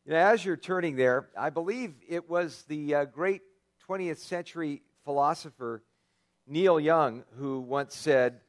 As you're turning there, I believe it was the great 20th century philosopher Neil Young who once said,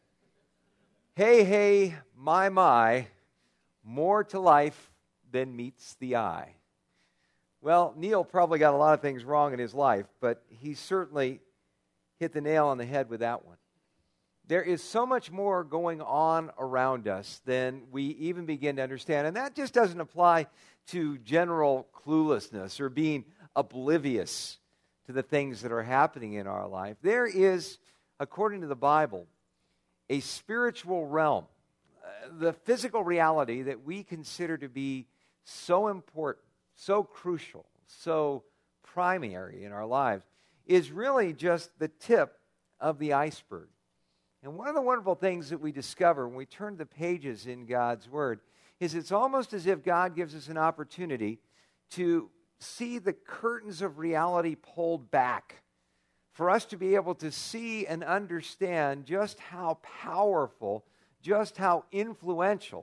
"Hey, hey, my, more to life than meets the eye." Well, Neil probably got a lot of things wrong in his life, but he certainly hit the nail on the head with that one. There is so much more going on around us than we even begin to understand. And that just doesn't apply to general cluelessness or being oblivious to the things that are happening in our life. There is, according to the Bible, a spiritual realm, the physical reality that we consider to be so important, so crucial, so primary in our lives, is really just the tip of the iceberg. And one of the wonderful things that we discover when we turn the pages in God's Word is it's almost as if God gives us an opportunity to see the curtains of reality pulled back, for us to be able to see and understand just how powerful, just how influential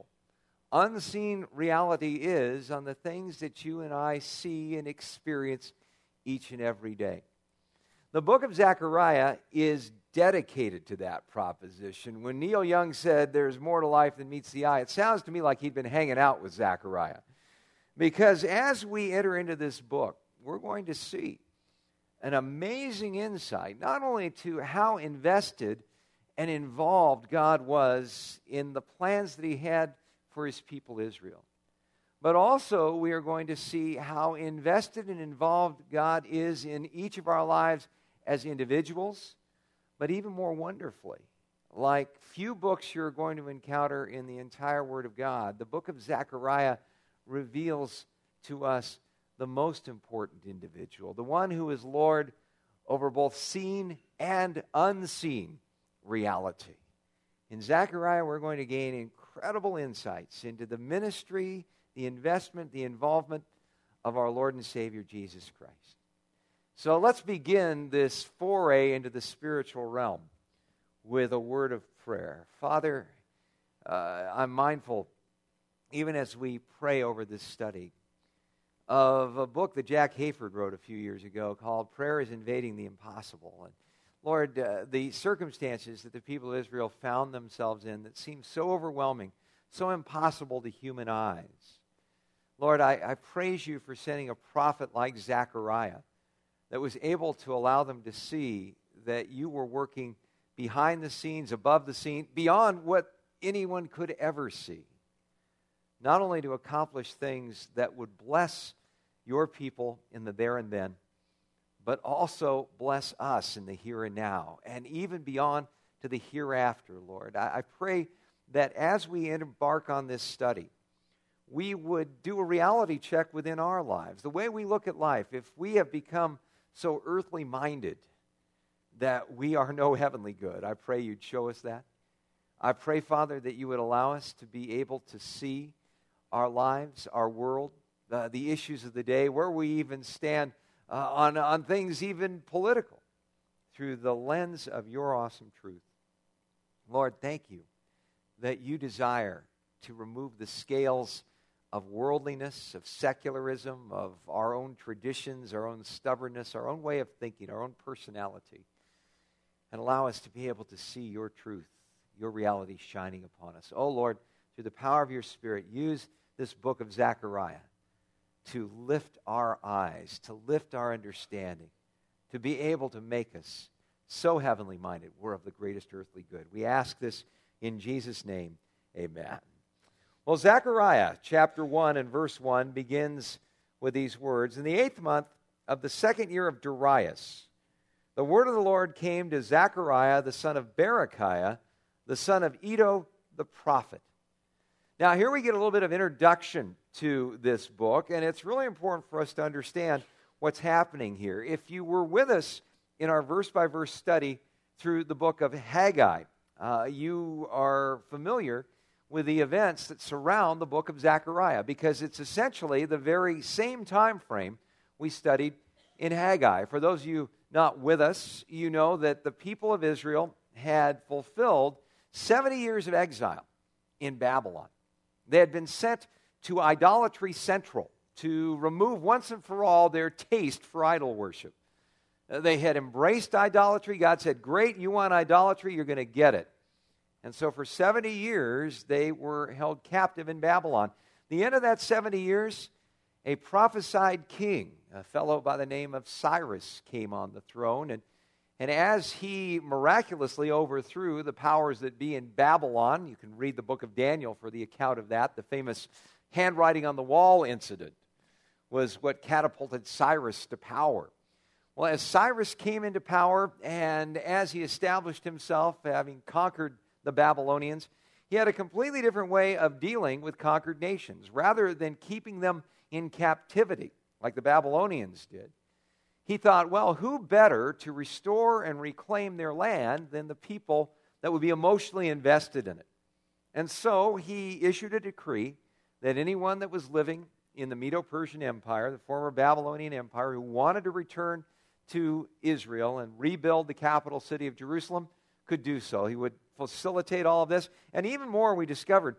unseen reality is on the things that you and I see and experience each and every day. The book of Zechariah is dedicated to that proposition. When Neil Young said there's more to life than meets the eye, it sounds to me like he'd been hanging out with Zechariah. Because as we enter into this book, we're going to see an amazing insight, not only to how invested and involved God was in the plans that he had for his people Israel, but also we are going to see how invested and involved God is in each of our lives as individuals, but even more wonderfully, like few books you're going to encounter in the entire Word of God, the book of Zechariah reveals to us the most important individual, the one who is Lord over both seen and unseen reality. In Zechariah, we're going to gain incredible insights into the ministry, the investment, the involvement of our Lord and Savior, Jesus Christ. So let's begin this foray into the spiritual realm with a word of prayer. Father, I'm mindful, even as we pray over this study, of a book that Jack Hayford wrote a few years ago called Prayer is Invading the Impossible. And Lord, the circumstances that the people of Israel found themselves in that seemed so overwhelming, so impossible to human eyes. Lord, I praise you for sending a prophet like Zechariah that was able to allow them to see that you were working behind the scenes, above the scene, beyond what anyone could ever see. Not only to accomplish things that would bless your people in the there and then, but also bless us in the here and now, and even beyond to the hereafter, Lord. I pray that as we embark on this study, we would do a reality check within our lives, the way we look at life. If we have become so earthly minded that we are no heavenly good, I pray you'd show us that. I pray, Father, that you would allow us to be able to see our lives, our world, the issues of the day, where we even stand on things even political, through the lens of your awesome truth. Lord, thank you that you desire to remove the scales of worldliness, of secularism, of our own traditions, our own stubbornness, our own way of thinking, our own personality, and allow us to be able to see your truth, your reality shining upon us. Oh Lord, through the power of your Spirit, use this book of Zechariah to lift our eyes, to lift our understanding, to be able to make us so heavenly minded, we're of the greatest earthly good. We ask this in Jesus' name, amen. Well, Zechariah chapter 1 and verse 1 begins with these words. In the 8th month of the 2nd year of Darius, the word of the Lord came to Zechariah, the son of Berechiah, the son of Iddo the prophet. Now, here we get a little bit of introduction to this book, and it's really important for us to understand what's happening here. If you were with us in our verse-by-verse study through the book of Haggai, you are familiar with the events that surround the book of Zechariah, because it's essentially the very same time frame we studied in Haggai. For those of you not with us, you know that the people of Israel had fulfilled 70 years of exile in Babylon. They had been sent to Idolatry Central to remove once and for all their taste for idol worship. They had embraced idolatry. God said, great, you want idolatry, you're going to get it. And so for 70 years, they were held captive in Babylon. The end of that 70 years, a prophesied king, a fellow by the name of Cyrus, came on the throne. And as he miraculously overthrew the powers that be in Babylon, you can read the book of Daniel for the account of that. The famous handwriting on the wall incident was what catapulted Cyrus to power. Well, as Cyrus came into power and as he established himself, having conquered the Babylonians, he had a completely different way of dealing with conquered nations. Rather than keeping them in captivity, like the Babylonians did, he thought, well, who better to restore and reclaim their land than the people that would be emotionally invested in it? And so he issued a decree that anyone that was living in the Medo-Persian Empire, the former Babylonian Empire, who wanted to return to Israel and rebuild the capital city of Jerusalem could do so. He would facilitate all of this. And even more, we discovered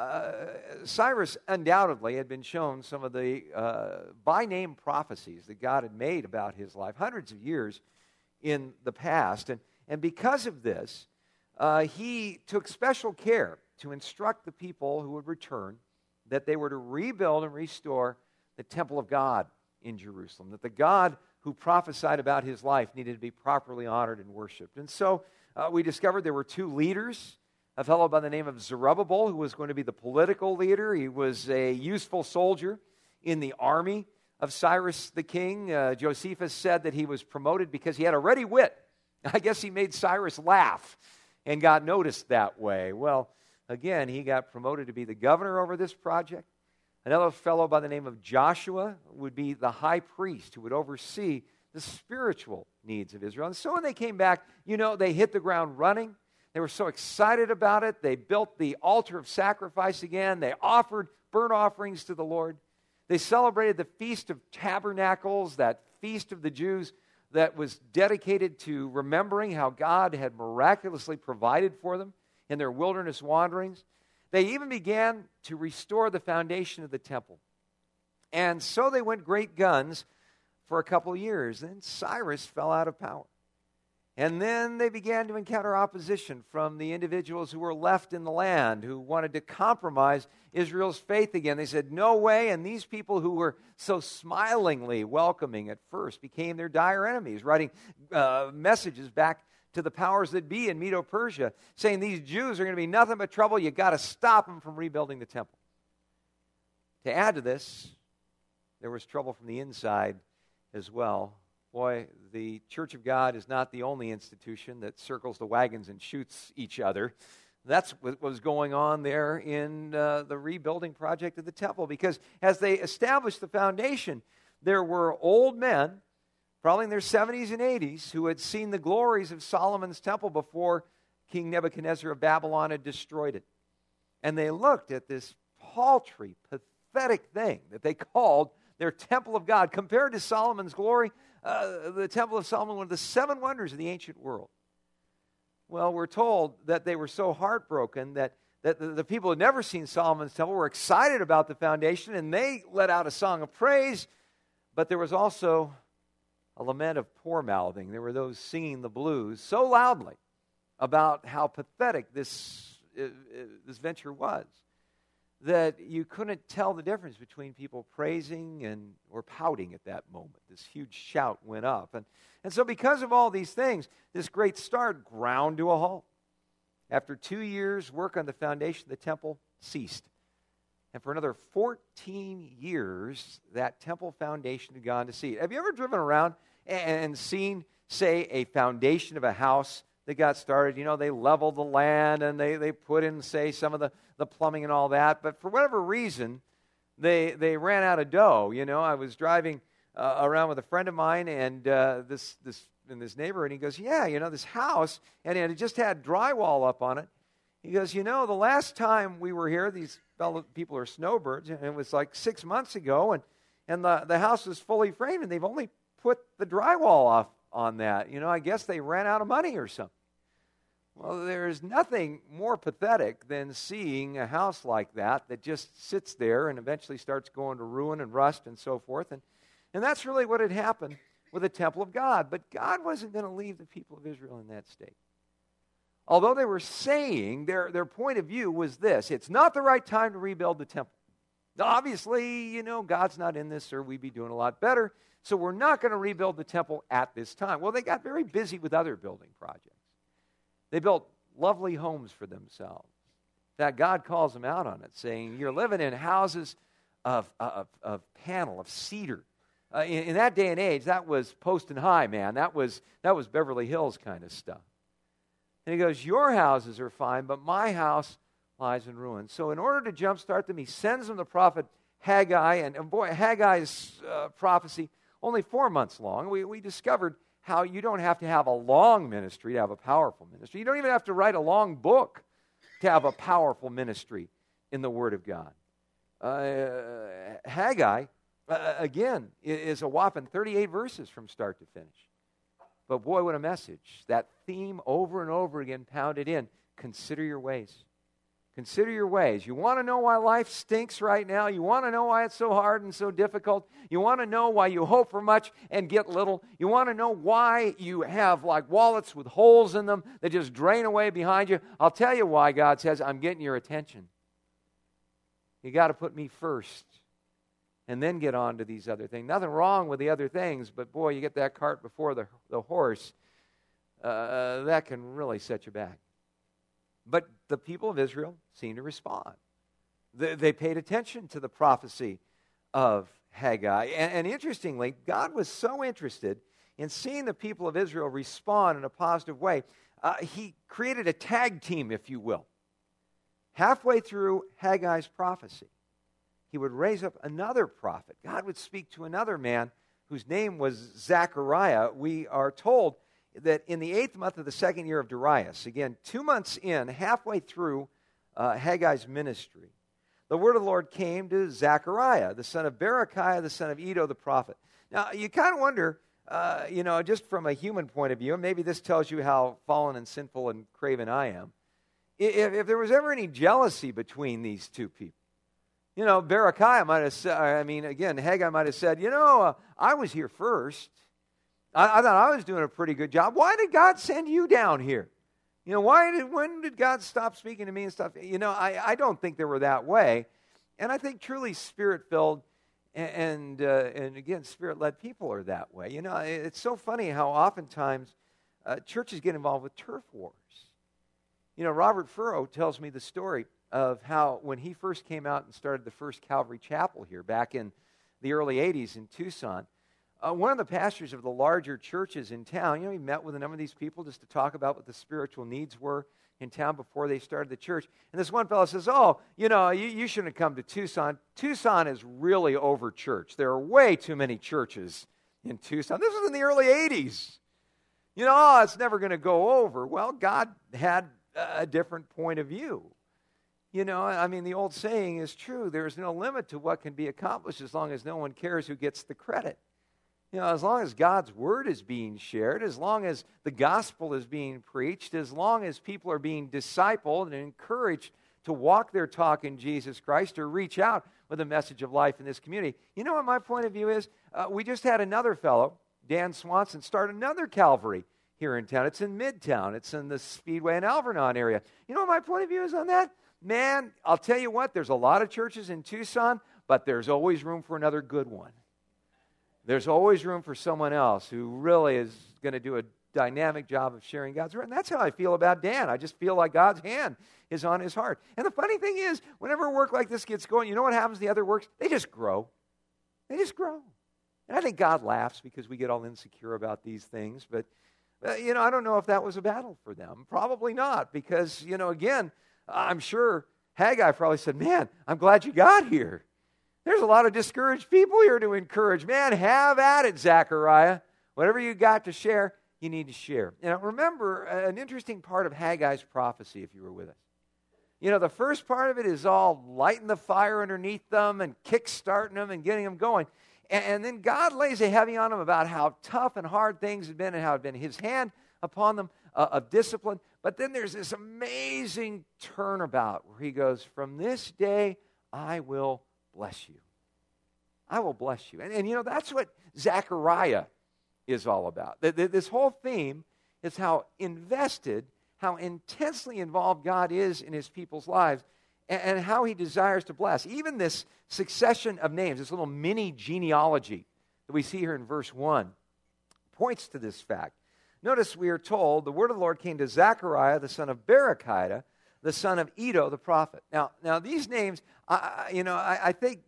Cyrus undoubtedly had been shown some of the by-name prophecies that God had made about his life hundreds of years in the past. And because of this, he took special care to instruct the people who would return that they were to rebuild and restore the temple of God in Jerusalem, that the God who prophesied about his life needed to be properly honored and worshiped. And so we discovered there were two leaders, a fellow by the name of Zerubbabel, who was going to be the political leader. He was a useful soldier in the army of Cyrus the king. Josephus said that he was promoted because he had a ready wit. I guess he made Cyrus laugh and got noticed that way. Well, again, he got promoted to be the governor over this project. Another fellow by the name of Joshua would be the high priest who would oversee the spiritual needs of Israel. And so when they came back, they hit the ground running. They were so excited about it. They built the altar of sacrifice again. They offered burnt offerings to the Lord. They celebrated the Feast of Tabernacles, that feast of the Jews that was dedicated to remembering how God had miraculously provided for them in their wilderness wanderings. They even began to restore the foundation of the temple. And so they went great guns for a couple of years. Then Cyrus fell out of power. And then they began to encounter opposition from the individuals who were left in the land, who wanted to compromise Israel's faith again. They said, no way. And these people who were so smilingly welcoming at first became their dire enemies, writing messages back to the powers that be in Medo-Persia, saying these Jews are going to be nothing but trouble. You've got to stop them from rebuilding the temple. To add to this, there was trouble from the inside as well. Boy, the Church of God is not the only institution that circles the wagons and shoots each other. That's what was going on there in the rebuilding project of the temple, because as they established the foundation, there were old men, probably in their 70s and 80s, who had seen the glories of Solomon's temple before King Nebuchadnezzar of Babylon had destroyed it. And they looked at this paltry, pathetic thing that they called their temple of God. Compared to Solomon's glory, the temple of Solomon, one of the seven wonders of the ancient world. Well, we're told that they were so heartbroken that the people who had never seen Solomon's temple were excited about the foundation, and they let out a song of praise. But there was also a lament of poor-mouthing. There were those singing the blues so loudly about how pathetic this venture was that you couldn't tell the difference between people praising or pouting at that moment. This huge shout went up. And so because of all these things, this great start ground to a halt. After 2 years, work on the foundation of the temple ceased. And for another 14 years, that temple foundation had gone to seed. Have you ever driven around and seen, say, a foundation of a house that got started? They leveled the land and they put in, say, some of the plumbing and all that. But for whatever reason, they ran out of dough. I was driving around with a friend of mine and this neighborhood, and he goes, yeah, this house, and it just had drywall up on it. He goes, the last time we were here, these people are snowbirds, and it was like 6 months ago, and the house was fully framed, and they've only put the drywall off on that. I guess they ran out of money or something. Well, there's nothing more pathetic than seeing a house like that just sits there and eventually starts going to ruin and rust and so forth. And that's really what had happened with the temple of God. But God wasn't going to leave the people of Israel in that state. Although they were saying, their point of view was this: it's not the right time to rebuild the temple. Obviously, God's not in this, or we'd be doing a lot better. So we're not going to rebuild the temple at this time. Well, they got very busy with other building projects. They built lovely homes for themselves. In fact, God calls them out on it, saying, you're living in houses of panel, of cedar. In that day and age, that was post and high, man. That was Beverly Hills kind of stuff. And he goes, your houses are fine, but my house lies in ruins. So in order to jumpstart them, he sends them the prophet Haggai. And boy, Haggai's prophecy, only 4 months long. We discovered how you don't have to have a long ministry to have a powerful ministry. You don't even have to write a long book to have a powerful ministry in the Word of God. Haggai, again, is a whopping 38 verses from start to finish. But boy, what a message. That theme over and over again pounded in. Consider your ways. Consider your ways. You want to know why life stinks right now? You want to know why it's so hard and so difficult? You want to know why you hope for much and get little? You want to know why you have like wallets with holes in them that just drain away behind you? I'll tell you why. God says, I'm getting your attention. You got to put me first and then get on to these other things. Nothing wrong with the other things, but boy, you get that cart before the horse, that can really set you back. But the people of Israel seemed to respond. They paid attention to the prophecy of Haggai. And interestingly, God was so interested in seeing the people of Israel respond in a positive way, he created a tag team, if you will. Halfway through Haggai's prophecy, he would raise up another prophet. God would speak to another man whose name was Zechariah. We are told that in the 8th month of the 2nd year of Darius, again, 2 months in, halfway through Haggai's ministry, the word of the Lord came to Zechariah, the son of Berechiah, the son of Iddo the prophet. Now, you kind of wonder, just from a human point of view, and maybe this tells you how fallen and sinful and craven I am, if there was ever any jealousy between these two people. Berechiah might have said, Haggai might have said, I was here first. I thought I was doing a pretty good job. Why did God send you down here? When did God stop speaking to me and stuff? I don't think they were that way. And I think truly Spirit-filled and again, Spirit-led people are that way. It's so funny how oftentimes churches get involved with turf wars. Robert Furrow tells me the story of how when he first came out and started the first Calvary Chapel here back in the early 80s in Tucson, one of the pastors of the larger churches in town, he met with a number of these people just to talk about what the spiritual needs were in town before they started the church. And this one fellow says, you shouldn't have come to Tucson. Tucson is really over-churched. There are way too many churches in Tucson. This was in the early 80s. It's never going to go over. Well, God had a different point of view. The old saying is true. There is no limit to what can be accomplished as long as no one cares who gets the credit. As long as God's word is being shared, as long as the gospel is being preached, as long as people are being discipled and encouraged to walk their talk in Jesus Christ or reach out with a message of life in this community. You know what my point of view is? We just had another fellow, Dan Swanson, start another Calvary here in town. It's in Midtown. It's in the Speedway and Alvernon area. You know what my point of view is on that? Man, I'll tell you what, there's a lot of churches in Tucson, but there's always room for another good one. There's always room for someone else who really is going to do a dynamic job of sharing God's word. And that's how I feel about Dan. I just feel like God's hand is on his heart. And the funny thing is, whenever a work like this gets going, you know what happens to the other works? They just grow. They just grow. And I think God laughs because we get all insecure about these things. But, I don't know if that was a battle for them. Probably not. Because, again, I'm sure Haggai probably said, man, I'm glad you got here. There's a lot of discouraged people here to encourage. Man, have at it, Zechariah. Whatever you got to share, you need to share. Remember, an interesting part of Haggai's prophecy, if you were with us. The first part of it is all lighting the fire underneath them and kick-starting them and getting them going. And then God lays a heavy on them about how tough and hard things have been and how it had been his hand upon them of discipline. But then there's this amazing turnabout where he goes, from this day I will bless you. I will bless you. And that's what Zechariah is all about. This whole theme is how invested, how intensely involved God is in his people's lives, and how he desires to bless. Even this succession of names, this little mini genealogy that we see here in verse 1, points to this fact. Notice we are told, the word of the Lord came to Zechariah, the son of Berechiah, the son of Iddo, the prophet. Now these names, I think,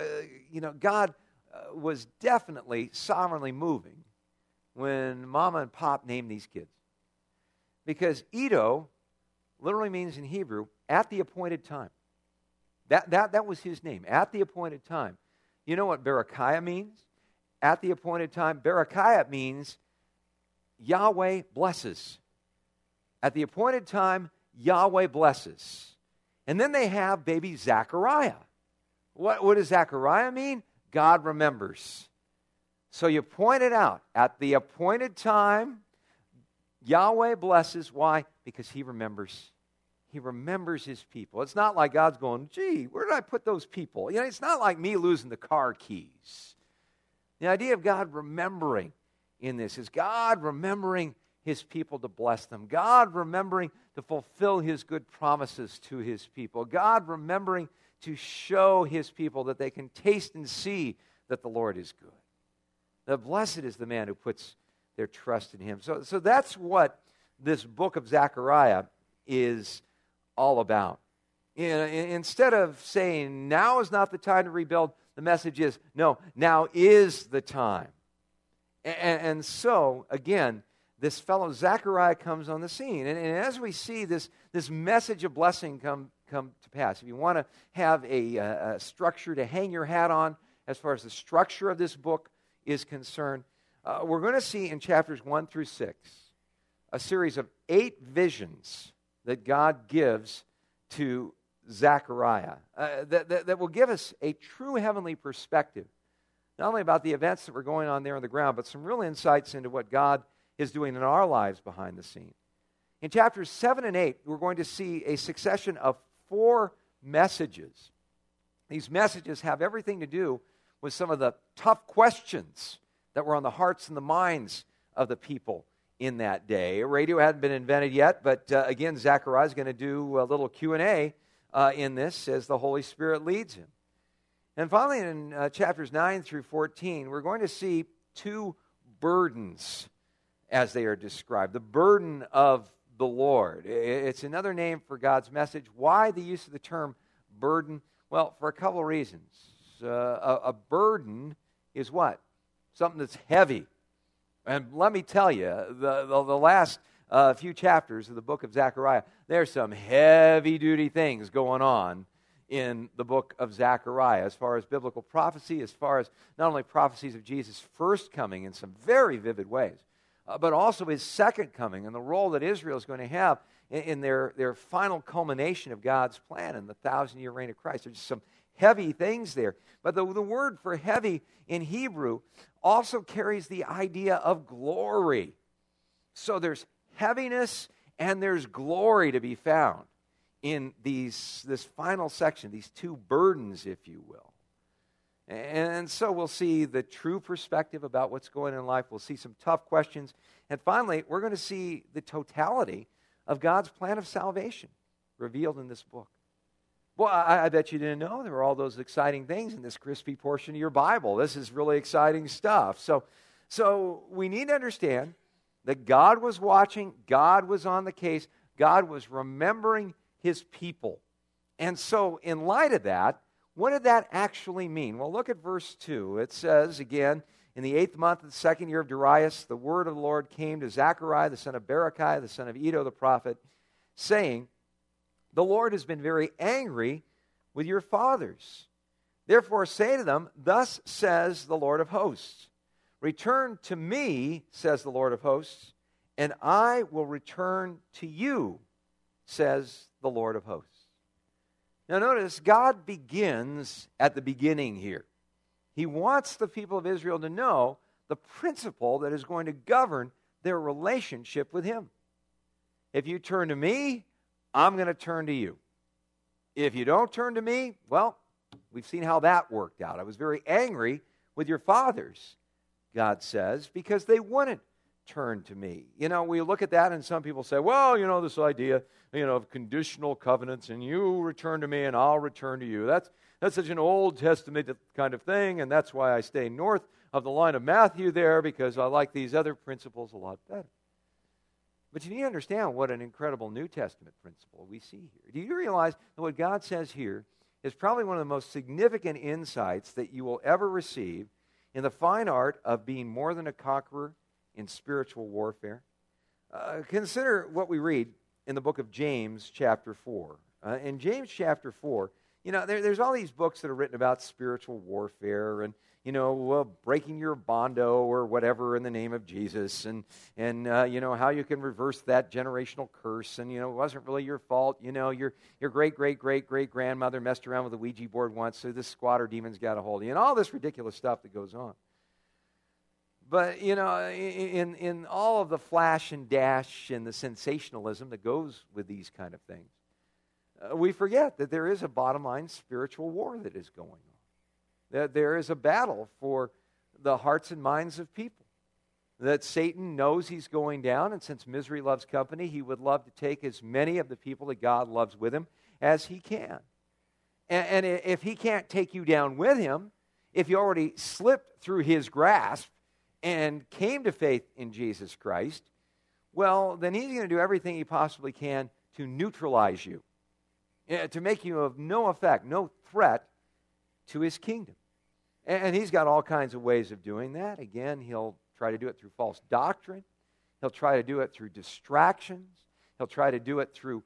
God was definitely sovereignly moving when Mama and Pop named these kids. Because Iddo literally means in Hebrew, at the appointed time. That was his name, at the appointed time. You know what Berechiah means? At the appointed time. Berechiah means Yahweh blesses. At the appointed time, Yahweh blesses. And then they have baby Zechariah. What does Zechariah mean? God remembers. So you point it out. At the appointed time, Yahweh blesses. Why? Because he remembers. He remembers his people. It's not like God's going, gee, where did I put those people? It's not like me losing the car keys. The idea of God remembering in this is God remembering his people to bless them. God remembering to fulfill his good promises to his people. God remembering to show his people that they can taste and see that the Lord is good. The blessed is the man who puts their trust in him. So that's what this book of Zechariah is all about. Instead of saying, now is not the time to rebuild, the message is, no, now is the time. And so, again, this fellow Zechariah comes on the scene. And as we see this message of blessing come to pass, if you want to have a structure to hang your hat on as far as the structure of this book is concerned, we're going to see in chapters 1 through 6 a series of 8 visions that God gives to Zechariah that will give us a true heavenly perspective, not only about the events that were going on there on the ground, but some real insights into what God is doing in our lives behind the scene. In chapters 7 and 8, we're going to see a succession of 4 messages. These messages have everything to do with some of the tough questions that were on the hearts and the minds of the people in that day. Radio hadn't been invented yet, but again, Zechariah is going to do a little Q&A in this as the Holy Spirit leads him. And finally, in chapters 9 through 14, we're going to see 2 burdens as they are described. The burden of the Lord. It's another name for God's message. Why the use of the term burden? Well, for a couple of reasons. A burden is what? Something that's heavy. And let me tell you, the last few chapters of the book of Zechariah, there's some heavy-duty things going on in the book of Zechariah as far as biblical prophecy, as far as not only prophecies of Jesus' first coming in some very vivid ways, but also his second coming and the role that Israel is going to have in their final culmination of God's plan in the 1,000-year reign of Christ. There's just some heavy things there. But the word for heavy in Hebrew also carries the idea of glory. So there's heaviness and there's glory to be found in this final section, these 2 burdens, if you will. And so we'll see the true perspective about what's going on in life. We'll see some tough questions. And finally, we're going to see the totality of God's plan of salvation revealed in this book. Well, I bet you didn't know there were all those exciting things in this crispy portion of your Bible. This is really exciting stuff. So we need to understand that God was watching, God was on the case, God was remembering his people. And so in light of that, what did that actually mean? Well, look at verse 2. It says, again, in the 8th month of the 2nd year of Darius, the word of the Lord came to Zechariah, the son of Berechiah, the son of Iddo, the prophet, saying, the Lord has been very angry with your fathers. Therefore say to them, thus says the Lord of hosts, return to me, says the Lord of hosts, and I will return to you, says the Lord of hosts. Now notice, God begins at the beginning here. He wants the people of Israel to know the principle that is going to govern their relationship with him. If you turn to me, I'm going to turn to you. If you don't turn to me, well, we've seen how that worked out. I was very angry with your fathers, God says, because they wouldn't turn to me. We look at that and some people say, well, this idea, of conditional covenants, and you return to me and I'll return to you. That's such an Old Testament kind of thing, and that's why I stay north of the line of Matthew there, because I like these other principles a lot better. But you need to understand what an incredible New Testament principle we see here. Do you realize that what God says here is probably one of the most significant insights that you will ever receive in the fine art of being more than a conqueror in spiritual warfare? Consider what we read in the book of James chapter 4. In James chapter 4, there's all these books that are written about spiritual warfare and, breaking your bondo or whatever in the name of Jesus and how you can reverse that generational curse and, it wasn't really your fault. Your great-great-great-great-grandmother messed around with a Ouija board once, so this squatter demon's got a hold of you, and all this ridiculous stuff that goes on. But, in all of the flash and dash and the sensationalism that goes with these kind of things, we forget that there is a bottom line spiritual war that is going on. That there is a battle for the hearts and minds of people. That Satan knows he's going down, and since misery loves company, he would love to take as many of the people that God loves with him as he can. And if he can't take you down with him, if you already slipped through his grasp and came to faith in Jesus Christ, well, then he's going to do everything he possibly can to neutralize you, to make you of no effect, no threat to his kingdom. And he's got all kinds of ways of doing that. Again, he'll try to do it through false doctrine. He'll try to do it through distractions. He'll try to do it through,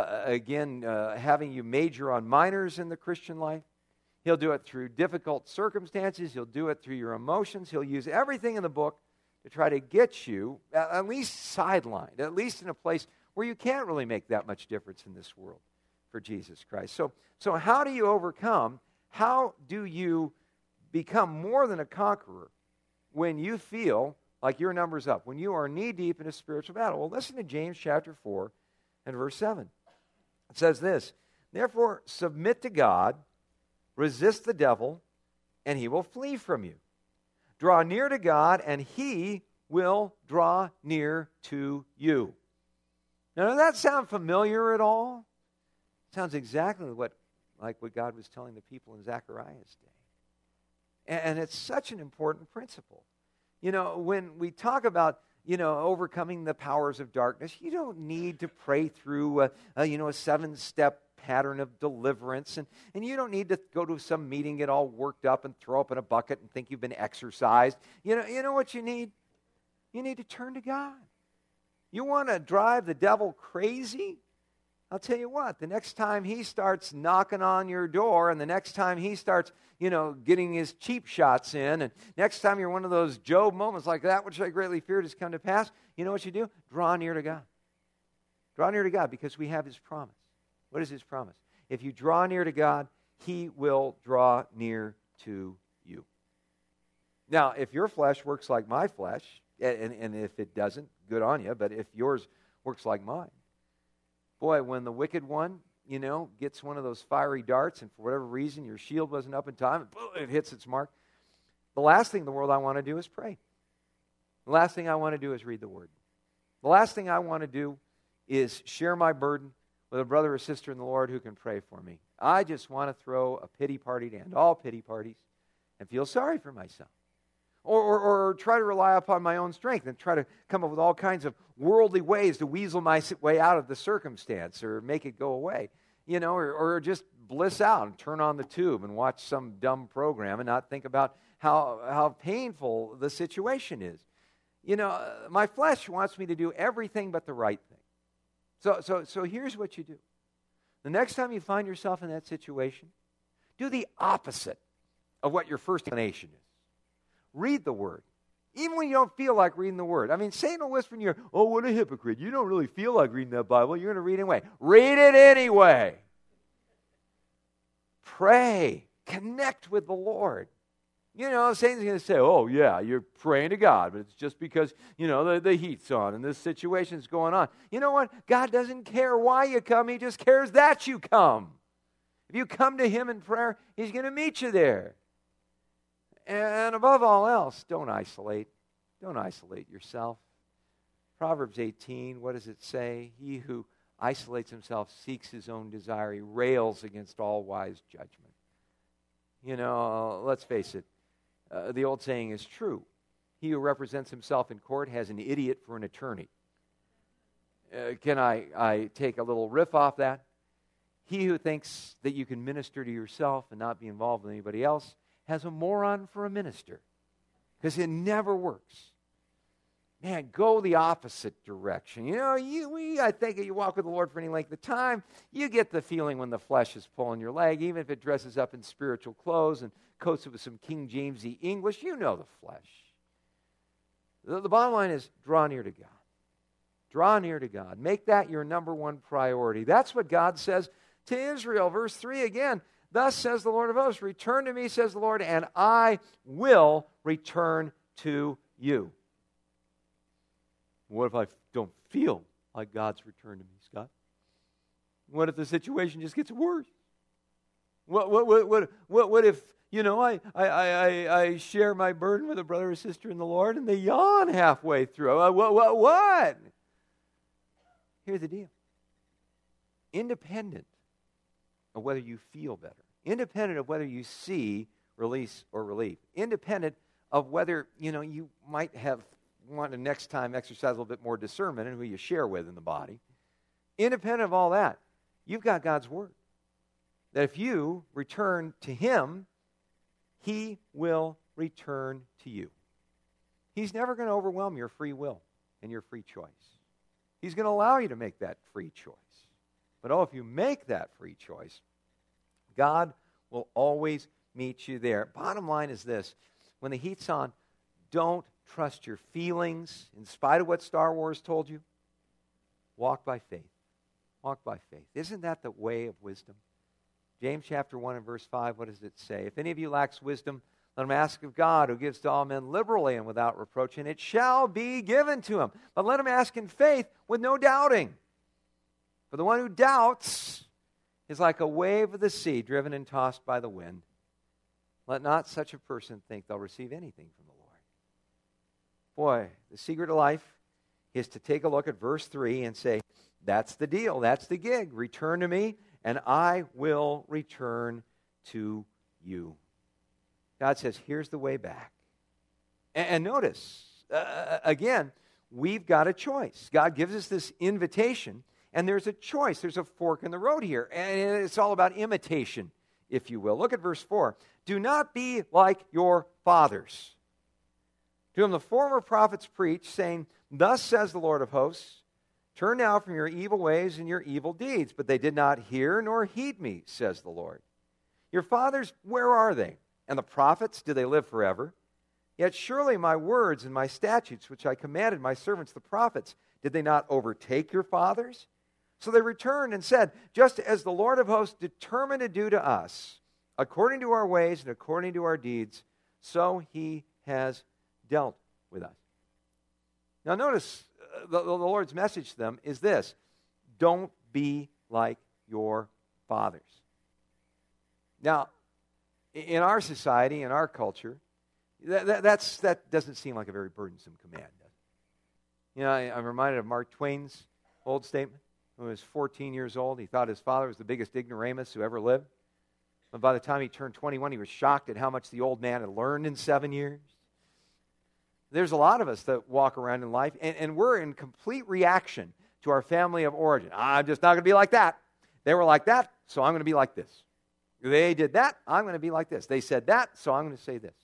having you major on minors in the Christian life. He'll do it through difficult circumstances. He'll do it through your emotions. He'll use everything in the book to try to get you at least sidelined, at least in a place where you can't really make that much difference in this world for Jesus Christ. So how do you overcome? How do you become more than a conqueror when you feel like your number's up, when you are knee-deep in a spiritual battle? Well, listen to James chapter 4 and verse 7. It says this, "Therefore submit to God, resist the devil, and he will flee from you. Draw near to God, and he will draw near to you." Now, does that sound familiar at all? It sounds exactly like what God was telling the people in Zechariah's day. And it's such an important principle. When we talk about, overcoming the powers of darkness, you don't need to pray through, a 7-step pattern of deliverance. And you don't need to go to some meeting, get all worked up and throw up in a bucket and think you've been exorcised. You know what you need? You need to turn to God. You want to drive the devil crazy? I'll tell you what, the next time he starts knocking on your door and the next time he starts, getting his cheap shots in, and next time you're one of those Job moments like that, which I greatly feared has come to pass, you know what you do? Draw near to God. Draw near to God because we have his promise. What is his promise? If you draw near to God, he will draw near to you. Now, if your flesh works like my flesh, and if it doesn't, good on you, but if yours works like mine, boy, when the wicked one, gets one of those fiery darts, and for whatever reason your shield wasn't up in time, and boom, it hits its mark, the last thing in the world I want to do is pray. The last thing I want to do is read the Word. The last thing I want to do is share my burden with a brother or sister in the Lord who can pray for me. I just want to throw a pity party to end all pity parties and feel sorry for myself. Or try to rely upon my own strength and try to come up with all kinds of worldly ways to weasel my way out of the circumstance or make it go away. Or just bliss out and turn on the tube and watch some dumb program and not think about how painful the situation is. My flesh wants me to do everything but the right thing. So here's what you do. The next time you find yourself in that situation, do the opposite of what your first inclination is. Read the Word. Even when you don't feel like reading the Word. I mean, Satan will whisper in your ear, "Oh, what a hypocrite. You don't really feel like reading that Bible. You're going to read it anyway." Read it anyway. Pray. Connect with the Lord. Satan's going to say, oh, yeah, you're praying to God, but it's just because, the heat's on and this situation's going on. You know what? God doesn't care why you come. He just cares that you come. If you come to Him in prayer, He's going to meet you there. And above all else, don't isolate. Don't isolate yourself. Proverbs 18, what does it say? He who isolates himself seeks his own desire. He rails against all wise judgment. Let's face it. The old saying is true. He who represents himself in court has an idiot for an attorney. Can I take a little riff off that? He who thinks that you can minister to yourself and not be involved with anybody else has a moron for a minister. Because it never works. Man, go the opposite direction. I think if you walk with the Lord for any length of time, you get the feeling when the flesh is pulling your leg, even if it dresses up in spiritual clothes and coats it with some King Jamesy English. You know the flesh. The bottom line is draw near to God. Draw near to God. Make that your number one priority. That's what God says to Israel. Verse 3 again, thus says the Lord of hosts, return to me, says the Lord, and I will return to you. What if I don't feel like God's returned to me, Scott? What if the situation just gets worse? What if, I share my burden with a brother or sister in the Lord and they yawn halfway through? What? Here's the deal. Independent of whether you feel better, independent of whether you see release or relief, independent of whether, you might want to next time exercise a little bit more discernment in who you share with in the body, independent of all that, you've got God's Word. That if you return to Him, He will return to you. He's never going to overwhelm your free will and your free choice. He's going to allow you to make that free choice. But if you make that free choice, God will always meet you there. Bottom line is this. When the heat's on, don't trust your feelings in spite of what Star Wars told you. Walk by faith. Walk by faith. Isn't that the way of wisdom? James chapter 1 and verse 5, what does it say? If any of you lacks wisdom, let him ask of God, who gives to all men liberally and without reproach, and it shall be given to him. But let him ask in faith with no doubting. For the one who doubts is like a wave of the sea driven and tossed by the wind. Let not such a person think they'll receive anything from the Lord. Boy, the secret of life is to take a look at verse 3 and say, that's the deal, that's the gig. Return to me, and I will return to you. God says, here's the way back. And notice, again, we've got a choice. God gives us this invitation, and there's a choice. There's a fork in the road here. And it's all about imitation, if you will. Look at verse 4. Do not be like your fathers, to whom the former prophets preached, saying, thus says the Lord of hosts, turn now from your evil ways and your evil deeds. But they did not hear nor heed me, says the Lord. Your fathers, where are they? And the prophets, do they live forever? Yet surely my words and my statutes, which I commanded my servants the prophets, did they not overtake your fathers? So they returned and said, just as the Lord of hosts determined to do to us, according to our ways and according to our deeds, so He has dealt with us. Now notice, the Lord's message to them is this: don't be like your fathers. Now, in our society, in our culture, that doesn't seem like a very burdensome command, does it? I'm reminded of Mark Twain's old statement. When he was 14 years old, he thought his father was the biggest ignoramus who ever lived. And by the time he turned 21, he was shocked at how much the old man had learned in 7 years. There's a lot of us that walk around in life, and we're in complete reaction to our family of origin. I'm just not going to be like that. They were like that, so I'm going to be like this. They did that, I'm going to be like this. They said that, so I'm going to say this.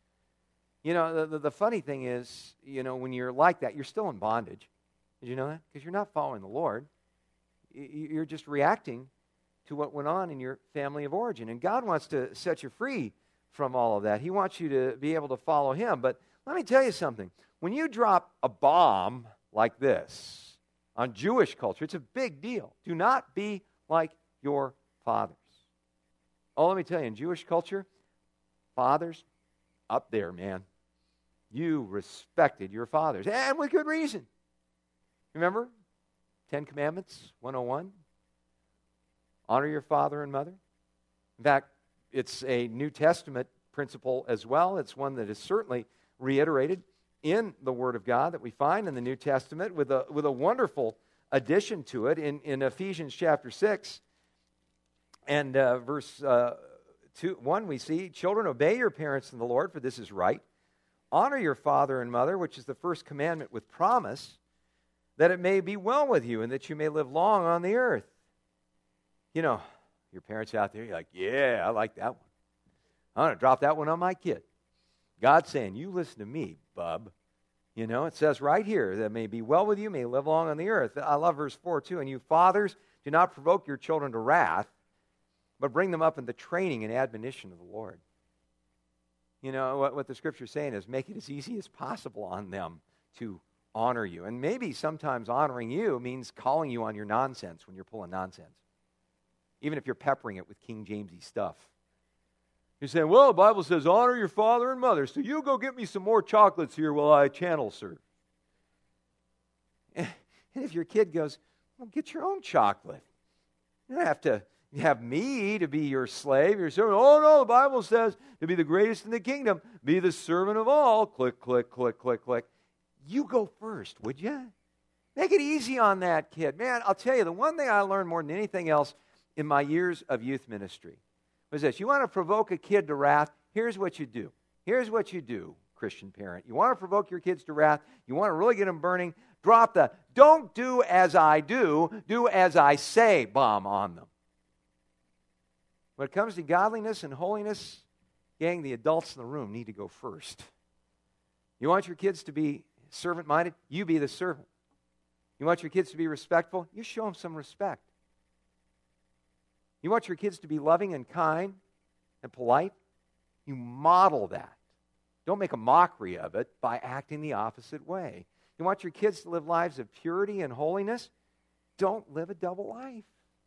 The funny thing is, when you're like that, you're still in bondage. Did you know that? Because you're not following the Lord. You're just reacting to what went on in your family of origin. And God wants to set you free from all of that. He wants you to be able to follow Him. But let me tell you something. When you drop a bomb like this on Jewish culture, it's a big deal. Do not be like your fathers. Oh, let me tell you, in Jewish culture, fathers up there, man. You respected your fathers, and with good reason. Remember? 10 Commandments, 101. Honor your father and mother. In fact, it's a New Testament principle as well. It's one that is certainly reiterated in the Word of God that we find in the New Testament with a wonderful addition to it in Ephesians chapter 6 and verse 1 we see, children, obey your parents in the Lord, for this is right. Honor your father and mother, which is the first commandment with promise, that it may be well with you and that you may live long on the earth. You know, your parents out there, you're like, yeah, I like that one. I'm going to drop that one on my kid. God's saying, you listen to me, bub. You know, it says right here, that it may be well with you, may live long on the earth. I love verse 4 too. And you fathers, do not provoke your children to wrath, but bring them up in the training and admonition of the Lord. You know, what the Scripture is saying is make it as easy as possible on them to honor you. And maybe sometimes honoring you means calling you on your nonsense when you're pulling nonsense. Even if you're peppering it with King Jamesy stuff. You're saying, well, the Bible says honor your father and mother, so you go get me some more chocolates here while I channel surf. And if your kid goes, well, get your own chocolate. You don't have to have me to be your slave, your servant. Oh, no, the Bible says to be the greatest in the kingdom, be the servant of all. Click, click, click, click, click. You go first, would you? Make it easy on that kid. Man, I'll tell you, the one thing I learned more than anything else in my years of youth ministry was this. You want to provoke a kid to wrath, here's what you do. Here's what you do, Christian parent. You want to provoke your kids to wrath, you want to really get them burning, drop the don't do as I do as I say bomb on them. When it comes to godliness and holiness, gang, the adults in the room need to go first. You want your kids to be servant-minded? You be the servant. You want your kids to be respectful? You show them some respect. You want your kids to be loving and kind and polite? You model that. Don't make a mockery of it by acting the opposite way. You want your kids to live lives of purity and holiness? Don't live a double life.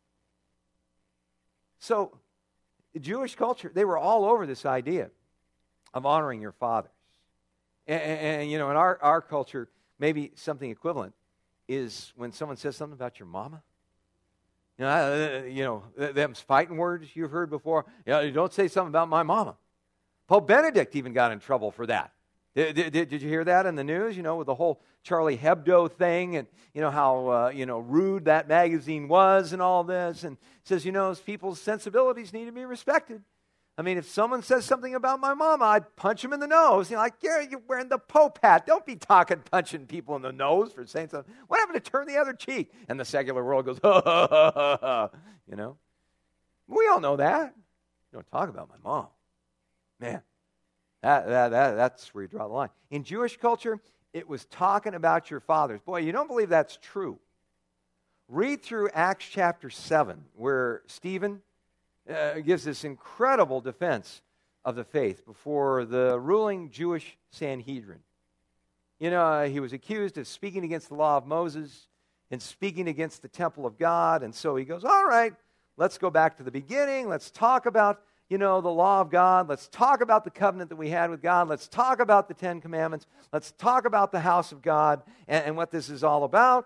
So, the Jewish culture, they were all over this idea of honoring your fathers. And you know, in our culture, maybe something equivalent is when someone says something about your mama. You know, them fighting words you've heard before. You don't say something about my mama. Pope Benedict even got in trouble for that. Did you hear that in the news? You know, with the whole Charlie Hebdo thing, and you know how rude that magazine was, and all this. And it says, you know, people's sensibilities need to be respected. I mean, if someone says something about my mama, I'd punch him in the nose. You know, like, yeah, you're wearing the Pope hat. Don't be punching people in the nose for saying something. What happened to turn the other cheek? And the secular world goes, ha, ha, ha, ha, ha. You know? We all know that. You don't talk about my mom. Man, that's where you draw the line. In Jewish culture, it was talking about your fathers. Boy, you don't believe that's true. Read through Acts chapter 7, where Stephen gives this incredible defense of the faith before the ruling Jewish Sanhedrin. You know, he was accused of speaking against the law of Moses and speaking against the temple of God. And so he goes, all right, let's go back to the beginning. Let's talk about, you know, the law of God. Let's talk about the covenant that we had with God. Let's talk about the 10 Commandments. Let's talk about the house of God and what this is all about.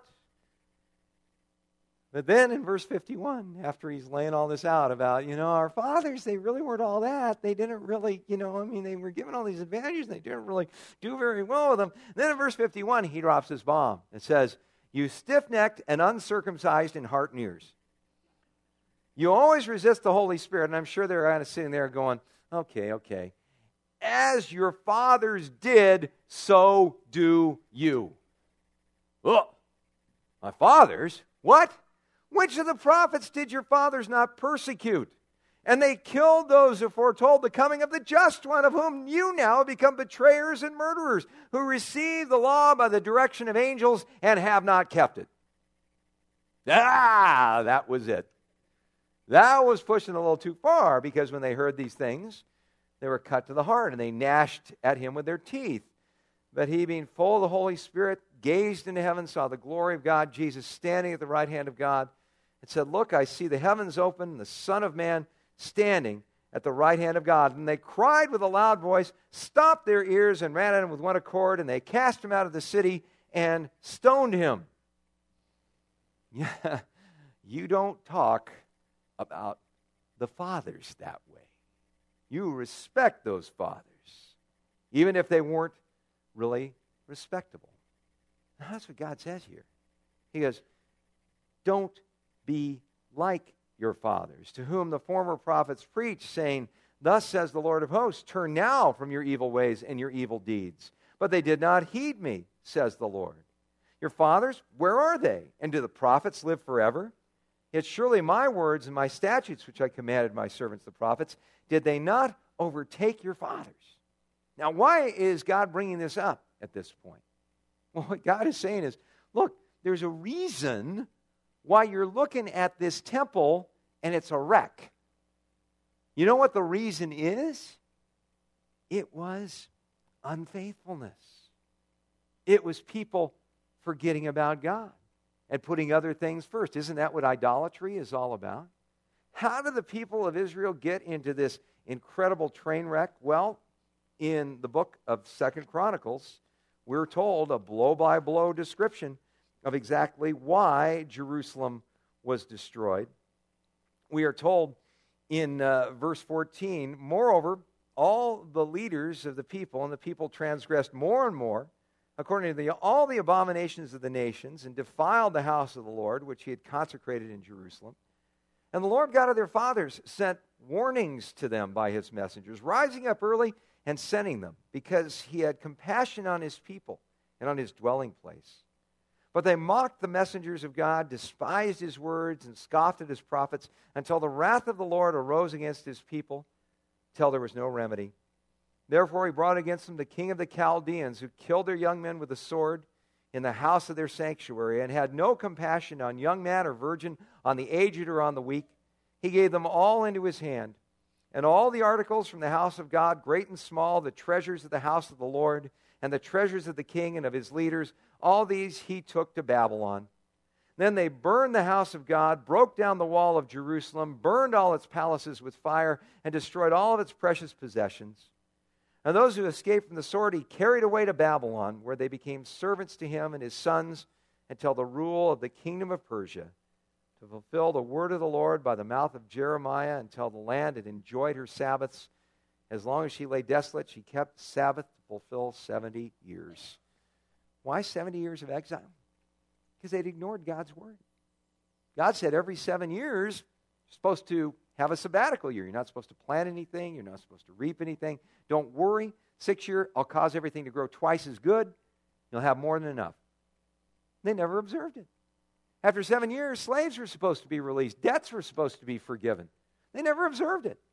But then in verse 51, after he's laying all this out about, you know, our fathers, they really weren't all that. They didn't really, you know, I mean, they were given all these advantages. They didn't really do very well with them. Then in verse 51, he drops his bomb. It says, you stiff-necked and uncircumcised in heart and ears. You always resist the Holy Spirit. And I'm sure they're kind of sitting there going, okay. As your fathers did, so do you. Oh, my fathers? What? Which of the prophets did your fathers not persecute? And they killed those who foretold the coming of the just one, of whom you now have become betrayers and murderers, who received the law by the direction of angels and have not kept it. That was it. That was pushing a little too far, because when they heard these things, they were cut to the heart, and they gnashed at him with their teeth. But he, being full of the Holy Spirit, gazed into heaven, saw the glory of God, Jesus standing at the right hand of God, and said, look, I see the heavens open, and the Son of Man standing at the right hand of God. And they cried with a loud voice, stopped their ears, and ran at him with one accord, and they cast him out of the city and stoned him. Yeah, you don't talk about the fathers that way. You respect those fathers, even if they weren't really respectable. Now, that's what God says here. He goes, don't be like your fathers, to whom the former prophets preached, saying, thus says the Lord of hosts, turn now from your evil ways and your evil deeds. But they did not heed me, says the Lord. Your fathers, where are they? And do the prophets live forever? Yet surely my words and my statutes, which I commanded my servants the prophets, did they not overtake your fathers? Now, why is God bringing this up at this point? Well, what God is saying is, look, there's a reason why you're looking at this temple and it's a wreck. You know what the reason is? It was unfaithfulness. It was people forgetting about God and putting other things first. Isn't that what idolatry is all about? How did the people of Israel get into this incredible train wreck? Well, in the book of 2 Chronicles, we're told a blow-by-blow description of exactly why Jerusalem was destroyed. We are told in verse 14, moreover, all the leaders of the people, and the people transgressed more and more, according to all the abominations of the nations, and defiled the house of the Lord, which he had consecrated in Jerusalem. And the Lord God of their fathers sent warnings to them by his messengers, rising up early and sending them, because he had compassion on his people and on his dwelling place. But they mocked the messengers of God, despised his words, and scoffed at his prophets, until the wrath of the Lord arose against his people, till there was no remedy. Therefore he brought against them the king of the Chaldeans, who killed their young men with the sword in the house of their sanctuary, and had no compassion on young man or virgin, on the aged or on the weak. He gave them all into his hand, and all the articles from the house of God, great and small, the treasures of the house of the Lord, and the treasures of the king and of his leaders, all these he took to Babylon. Then they burned the house of God, broke down the wall of Jerusalem, burned all its palaces with fire, and destroyed all of its precious possessions. And those who escaped from the sword he carried away to Babylon, where they became servants to him and his sons until the rule of the kingdom of Persia, to fulfill the word of the Lord by the mouth of Jeremiah, until the land had enjoyed her Sabbaths. As long as she lay desolate, she kept the Sabbath to fulfill 70 years. Why 70 years of exile? Because they'd ignored God's word. God said every 7 years, you're supposed to have a sabbatical year. You're not supposed to plant anything. You're not supposed to reap anything. Don't worry. 6 year, I'll cause everything to grow twice as good. You'll have more than enough. They never observed it. After 7 years, slaves were supposed to be released. Debts were supposed to be forgiven. They never observed it.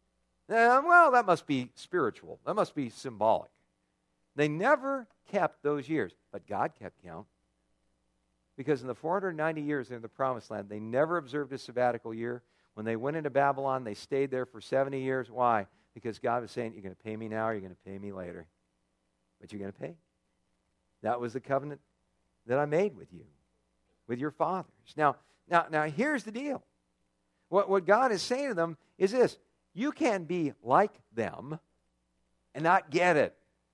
Well, that must be spiritual. That must be symbolic. They never kept those years, but God kept count. Because in the 490 years in the Promised Land, they never observed a sabbatical year. When they went into Babylon, they stayed there for 70 years. Why? Because God was saying, you're going to pay me now, or you're going to pay me later. But you're going to pay. That was the covenant that I made with you, with your fathers. Now, here's the deal. What God is saying to them is this: you can be like them and not get it.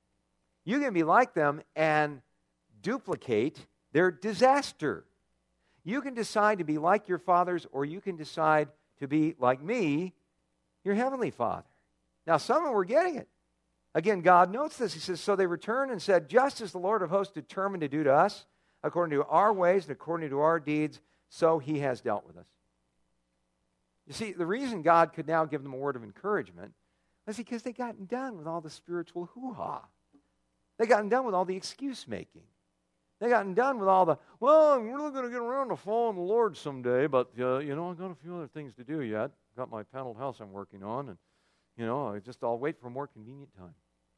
You can be like them and duplicate their disaster. You can decide to be like your fathers, or you can decide to be like me, your heavenly Father. Now, some of them were getting it. Again, God notes this. He says, so they returned and said, just as the Lord of hosts determined to do to us, according to our ways and according to our deeds, so he has dealt with us. You see, the reason God could now give them a word of encouragement was because they gotten done with all the spiritual hoo-ha. They gotten done with all the excuse making. They gotten done with all the, well, I'm really going to get around to following the Lord someday, but, I've got a few other things to do yet. Got my paneled house I'm working on, and, I'll wait for a more convenient time.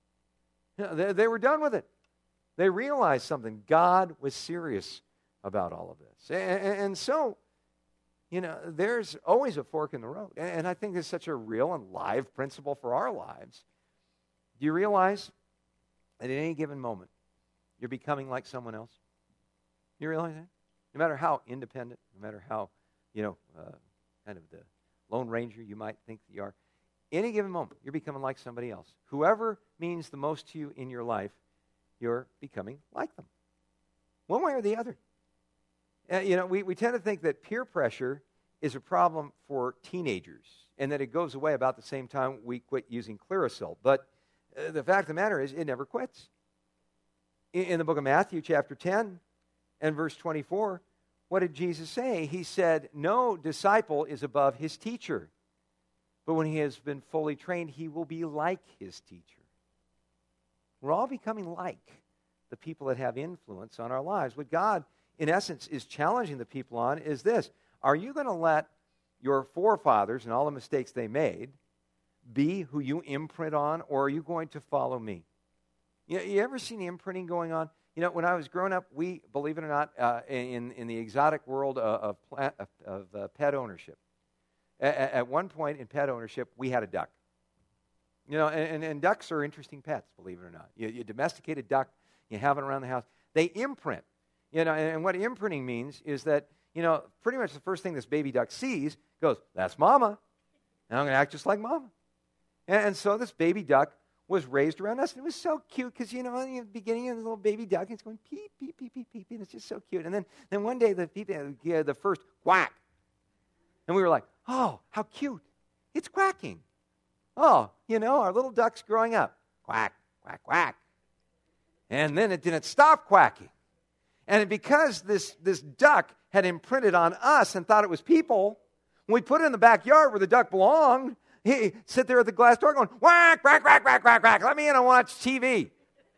They were done with it. They realized something. God was serious about all of this. And so, there's always a fork in the road. And I think it's such a real and live principle for our lives. Do you realize that at any given moment, you're becoming like someone else? You realize that? No matter how independent, no matter how, kind of the Lone Ranger you might think that you are, any given moment, you're becoming like somebody else. Whoever means the most to you in your life, you're becoming like them. One way or the other. We tend to think that peer pressure is a problem for teenagers and that it goes away about the same time we quit using Clearasil. But the fact of the matter is, it never quits. In the book of Matthew, chapter 10 and verse 24, what did Jesus say? He said, no disciple is above his teacher, but when he has been fully trained, he will be like his teacher. We're all becoming like the people that have influence on our lives. What God, in essence, is challenging the people on is this. Are you going to let your forefathers and all the mistakes they made be who you imprint on, or are you going to follow me? You ever seen imprinting going on? When I was growing up, we, believe it or not, in the exotic world of pet ownership, at one point in pet ownership, we had a duck. And ducks are interesting pets, believe it or not. You domesticate a duck, you have it around the house. They imprint. And what imprinting means is that, pretty much the first thing this baby duck sees goes, that's mama. And I'm going to act just like mama. And so this baby duck was raised around us. And it was so cute because, in the beginning of the little baby duck, it's going peep, peep, peep, peep, peep, and it's just so cute. And then one day, the first quack. And we were like, oh, how cute. It's quacking. Oh, our little duck's growing up. Quack, quack, quack. And then it didn't stop quacking. And because this duck had imprinted on us and thought it was people, when we put it in the backyard where the duck belonged, he'd sit there at the glass door going, quack, quack, quack, quack, quack, quack. Let me in and watch TV.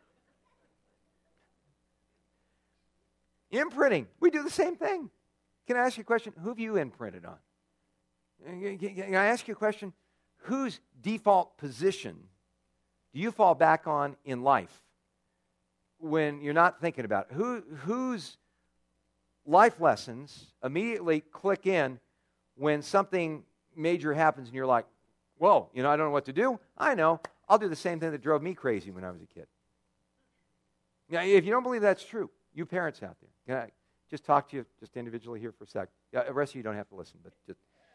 Imprinting. We do the same thing. Can I ask you a question? Who have you imprinted on? Can I ask you a question? Whose default position do you fall back on in life when you're not thinking about it? Whose life lessons immediately click in when something major happens and you're like, whoa, I don't know what to do? I know. I'll do the same thing that drove me crazy when I was a kid. Now, if you don't believe that's true, you parents out there, can I just talk to you just individually here for a sec? The rest of you don't have to listen, but just,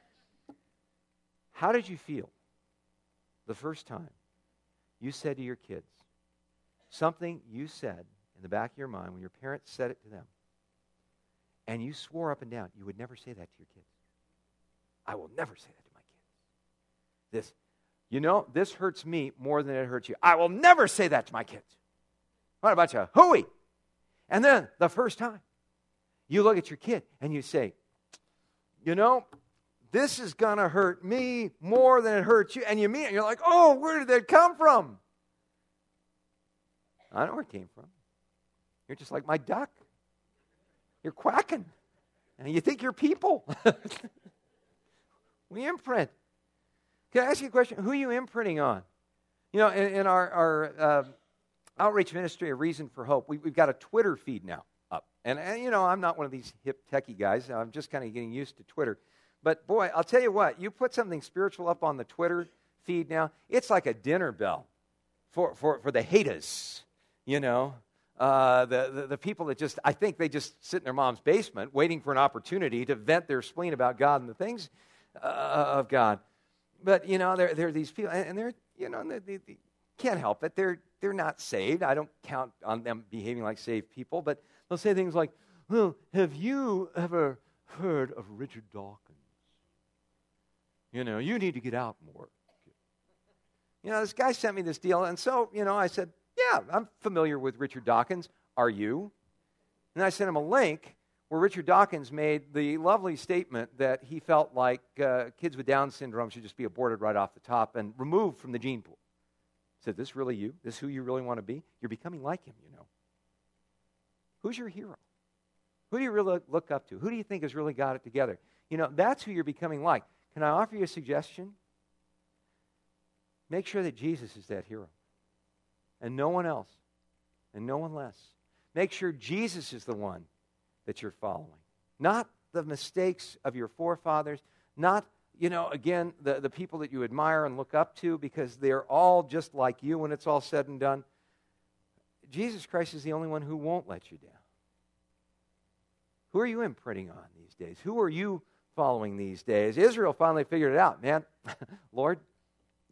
how did you feel the first time you said to your kids something you said in the back of your mind when your parents said it to them, and you swore up and down you would never say that to your kids? I will never say that to my kids. This hurts me more than it hurts you. I will never say that to my kids. What about you? Hooey! And then the first time you look at your kid and you say, this is going to hurt me more than it hurts you. And you mean it. You're like, oh, where did that come from? I know where it came from. You're just like my duck. You're quacking. And you think you're people. We imprint. Can I ask you a question? Who are you imprinting on? In our outreach ministry, A Reason for Hope, we've got a Twitter feed now up. And I'm not one of these hip techie guys. I'm just kind of getting used to Twitter. But boy, I'll tell you what, you put something spiritual up on the Twitter feed now, it's like a dinner bell for the haters, the people that I think they just sit in their mom's basement waiting for an opportunity to vent their spleen about God and the things of God. But, there are these people, and they're, they can't help it. They're not saved. I don't count on them behaving like saved people, but they'll say things like, well, have you ever heard of Richard Dawkins? You need to get out more. This guy sent me this deal, and so, I said, yeah, I'm familiar with Richard Dawkins. Are you? And I sent him a link where Richard Dawkins made the lovely statement that he felt like kids with Down syndrome should just be aborted right off the top and removed from the gene pool. He said, this really you? This who you really want to be? You're becoming like him, Who's your hero? Who do you really look up to? Who do you think has really got it together? That's who you're becoming like. Can I offer you a suggestion? Make sure that Jesus is that hero. And no one else. And no one less. Make sure Jesus is the one that you're following. Not the mistakes of your forefathers. Not, again, the people that you admire and look up to because they're all just like you when it's all said and done. Jesus Christ is the only one who won't let you down. Who are you imprinting on these days? Who are you following these days? Israel finally figured it out, man. Lord,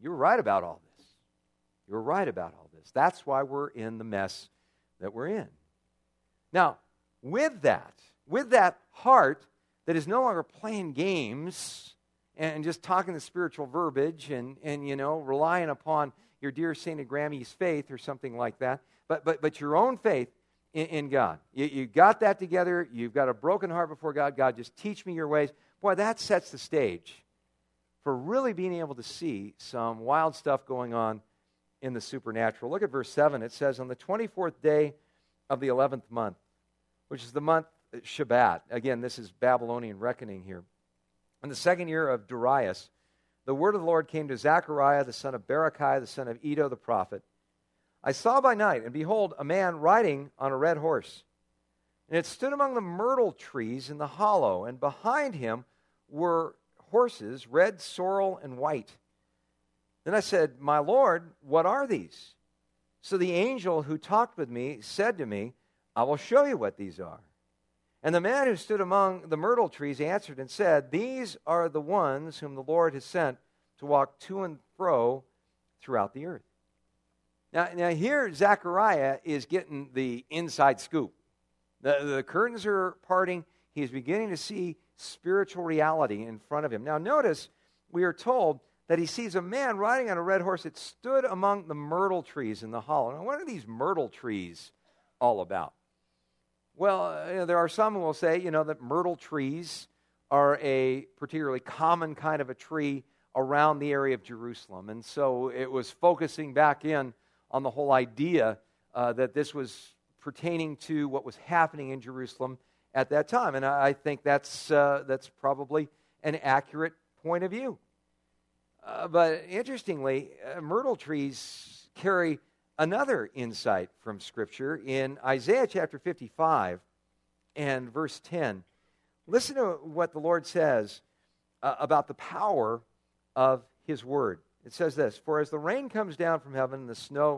You were right about all this. You were right about all this. That's why we're in the mess that we're in. Now, with that heart that is no longer playing games and just talking the spiritual verbiage and relying upon your dear sainted Grammy's faith or something like that, but your own faith in God. You got that together. You've got a broken heart before God. God, just teach me your ways. Boy, that sets the stage for really being able to see some wild stuff going on in the supernatural. Look at verse 7. It says, on the 24th day of the 11th month, which is the month Shabbat. Again, this is Babylonian reckoning here. In the second year of Darius, the word of the Lord came to Zechariah, the son of Berechiah, the son of Iddo the prophet. I saw by night, and behold, a man riding on a red horse. And it stood among the myrtle trees in the hollow, and behind him were horses, red, sorrel, and white. Then I said, my Lord, what are these? So the angel who talked with me said to me, I will show you what these are. And the man who stood among the myrtle trees answered and said, these are the ones whom the Lord has sent to walk to and fro throughout the earth. Now here Zechariah is getting the inside scoop. The curtains are parting. He's beginning to see spiritual reality in front of him. Now notice, we are told that he sees a man riding on a red horse that stood among the myrtle trees in the hollow. Now what are these myrtle trees all about? Well, there are some who will say, that myrtle trees are a particularly common kind of a tree around the area of Jerusalem. And so it was focusing back in on the whole idea that this was pertaining to what was happening in Jerusalem at that time. And I think that's probably an accurate point of view. But interestingly, myrtle trees carry another insight from Scripture in Isaiah chapter 55 and verse 10. Listen to what the Lord says about the power of His Word. It says this, for as the rain comes down from heaven and the snow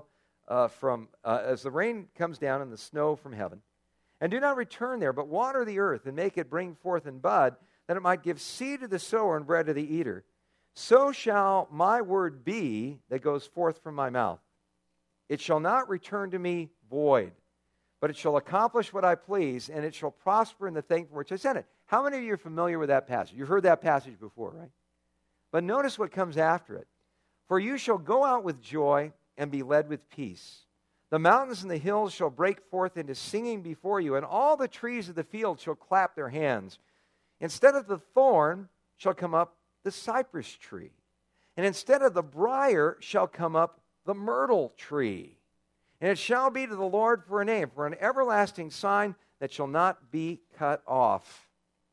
as the rain comes down and the snow from heaven, and do not return there, but water the earth and make it bring forth and bud, that it might give seed to the sower and bread to the eater, so shall my word be that goes forth from my mouth. It shall not return to me void, but it shall accomplish what I please, and it shall prosper in the thing for which I sent it. How many of you are familiar with that passage? You've heard that passage before, right? But notice what comes after it. For you shall go out with joy and be led with peace. The mountains and the hills shall break forth into singing before you, and all the trees of the field shall clap their hands. Instead of the thorn shall come up the cypress tree, and instead of the briar shall come up the myrtle tree. And it shall be to the Lord for a name, for an everlasting sign that shall not be cut off.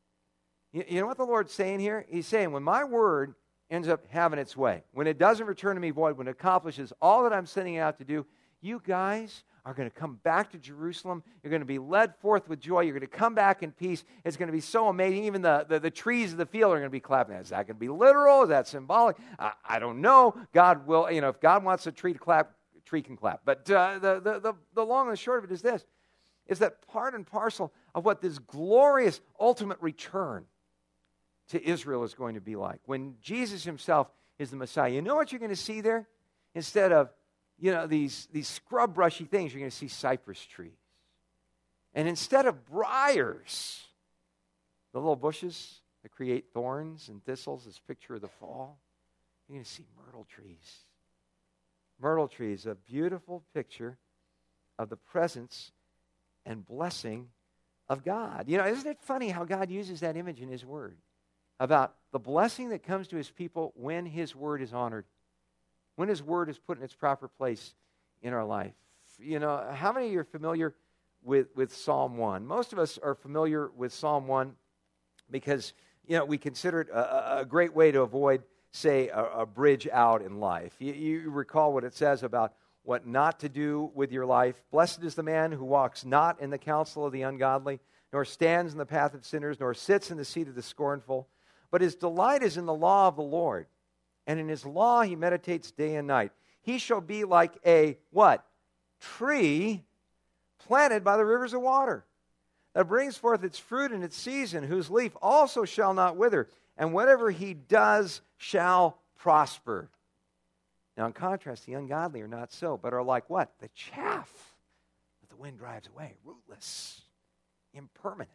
You know what the Lord's saying here? He's saying, when my word ends up having its way, when it doesn't return to me void, when it accomplishes all that I'm sending it out to do, you guys are going to come back to Jerusalem. You're going to be led forth with joy. You're going to come back in peace. It's going to be so amazing. Even the trees of the field are going to be clapping. Is that going to be literal? Is that symbolic? I don't know. God will, if God wants a tree to clap, a tree can clap. But the long and the short of it is this, is that part and parcel of what this glorious ultimate return to Israel is going to be like. When Jesus himself is the Messiah, you know what you're going to see there? Instead of these scrub brushy things, you're going to see cypress trees. And instead of briars, the little bushes that create thorns and thistles, this picture of the fall, you're going to see myrtle trees. Myrtle trees, a beautiful picture of the presence and blessing of God. Isn't it funny how God uses that image in His Word? About the blessing that comes to His people when His Word is honored. When His Word is put in its proper place in our life. How many of you are familiar with Psalm 1? Most of us are familiar with Psalm 1 because, we consider it a great way to avoid, say, a bridge out in life. You recall what it says about what not to do with your life. Blessed is the man who walks not in the counsel of the ungodly, nor stands in the path of sinners, nor sits in the seat of the scornful. But his delight is in the law of the Lord. And in His law he meditates day and night. He shall be like a, what? Tree planted by the rivers of water, that brings forth its fruit in its season, whose leaf also shall not wither, and whatever he does shall prosper. Now, in contrast, the ungodly are not so, but are like what? The chaff that the wind drives away, rootless, impermanent.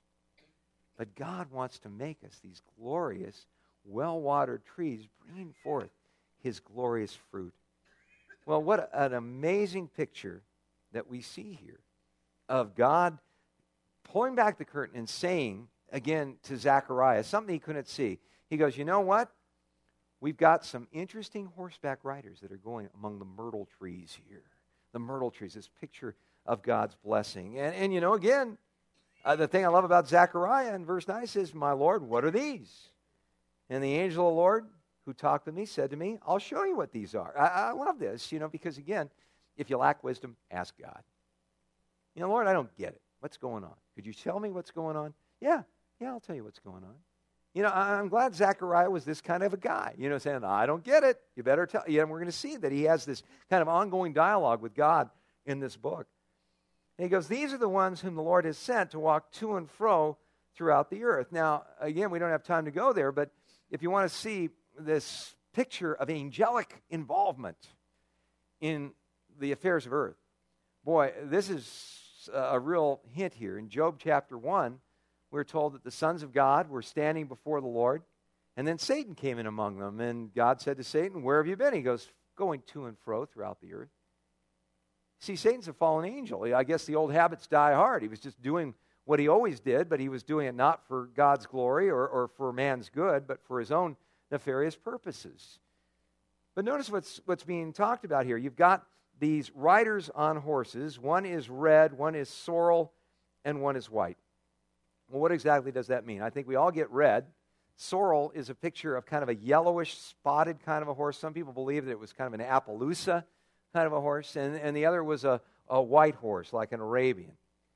But God wants to make us these glorious, well-watered trees, bringing forth his glorious fruit. Well, what an amazing picture that we see here of God pulling back the curtain and saying, again, to Zechariah, something he couldn't see. He goes, you know what? We've got some interesting horseback riders that are going among the myrtle trees here. The myrtle trees, this picture of God's blessing. And you know, again, the thing I love about Zechariah in verse 9 says, my Lord, what are these? And the angel of the Lord who talked with me said to me, I'll show you what these are. I love this, because again, if you lack wisdom, ask God. Lord, I don't get it. What's going on? Could you tell me what's going on? Yeah, I'll tell you what's going on. I'm glad Zechariah was this kind of a guy, saying, I don't get it. You better tell. And we're going to see that he has this kind of ongoing dialogue with God in this book. And he goes, these are the ones whom the Lord has sent to walk to and fro throughout the earth. Now, again, we don't have time to go there, but if you want to see this picture of angelic involvement in the affairs of earth, boy, this is a real hint here. In Job chapter 1, we're told that the sons of God were standing before the Lord, and then Satan came in among them, and God said to Satan, where have you been? He goes, going to and fro throughout the earth. See, Satan's a fallen angel. I guess the old habits die hard. He was just doing what he always did, but he was doing it not for God's glory or for man's good, but for his own nefarious purposes. But notice what's being talked about here. You've got these riders on horses. One is red, one is sorrel, and one is white. Well, what exactly does that mean? I think we all get red. Sorrel is a picture of kind of a yellowish, spotted kind of a horse. Some people believe that it was kind of an Appaloosa kind of a horse, and the other was a white horse, like an Arabian.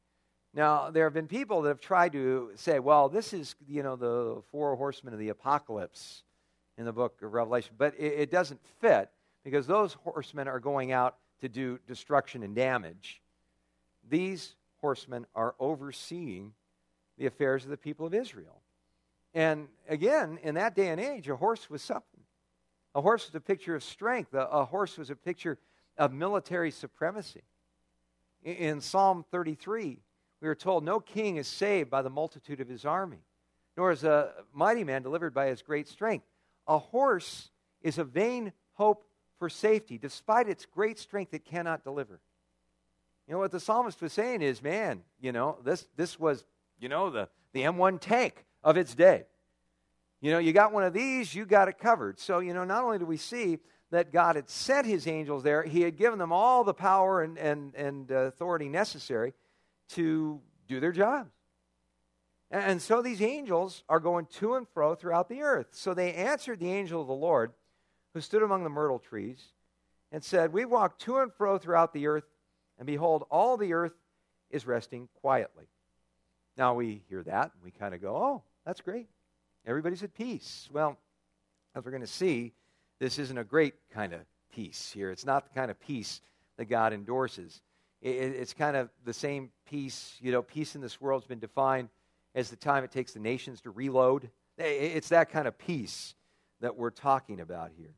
Now, there have been people that have tried to say, well, this is, the four horsemen of the apocalypse in the book of Revelation, but it doesn't fit because those horsemen are going out to do destruction and damage. These horsemen are overseeing the affairs of the people of Israel. And again, in that day and age, a horse was something. A horse was a picture of strength. A horse was a picture of military supremacy. In Psalm 33, we are told, no king is saved by the multitude of his army, nor is a mighty man delivered by his great strength. A horse is a vain hope for safety. Despite its great strength, it cannot deliver. What the psalmist was saying is, man, this was, the M1 tank of its day. You got one of these, you got it covered. So, not only do we see that God had sent his angels there, he had given them all the power and authority necessary to do their jobs. And so these angels are going to and fro throughout the earth. So they answered the angel of the Lord, who stood among the myrtle trees, and said, we walk to and fro throughout the earth, and behold, all the earth is resting quietly. Now we hear that, and we kind of go, oh, that's great. Everybody's at peace. Well, as we're going to see, this isn't a great kind of peace here. It's not the kind of peace that God endorses. It's kind of the same peace. Peace in this world has been defined as the time it takes the nations to reload. It's that kind of peace that we're talking about here.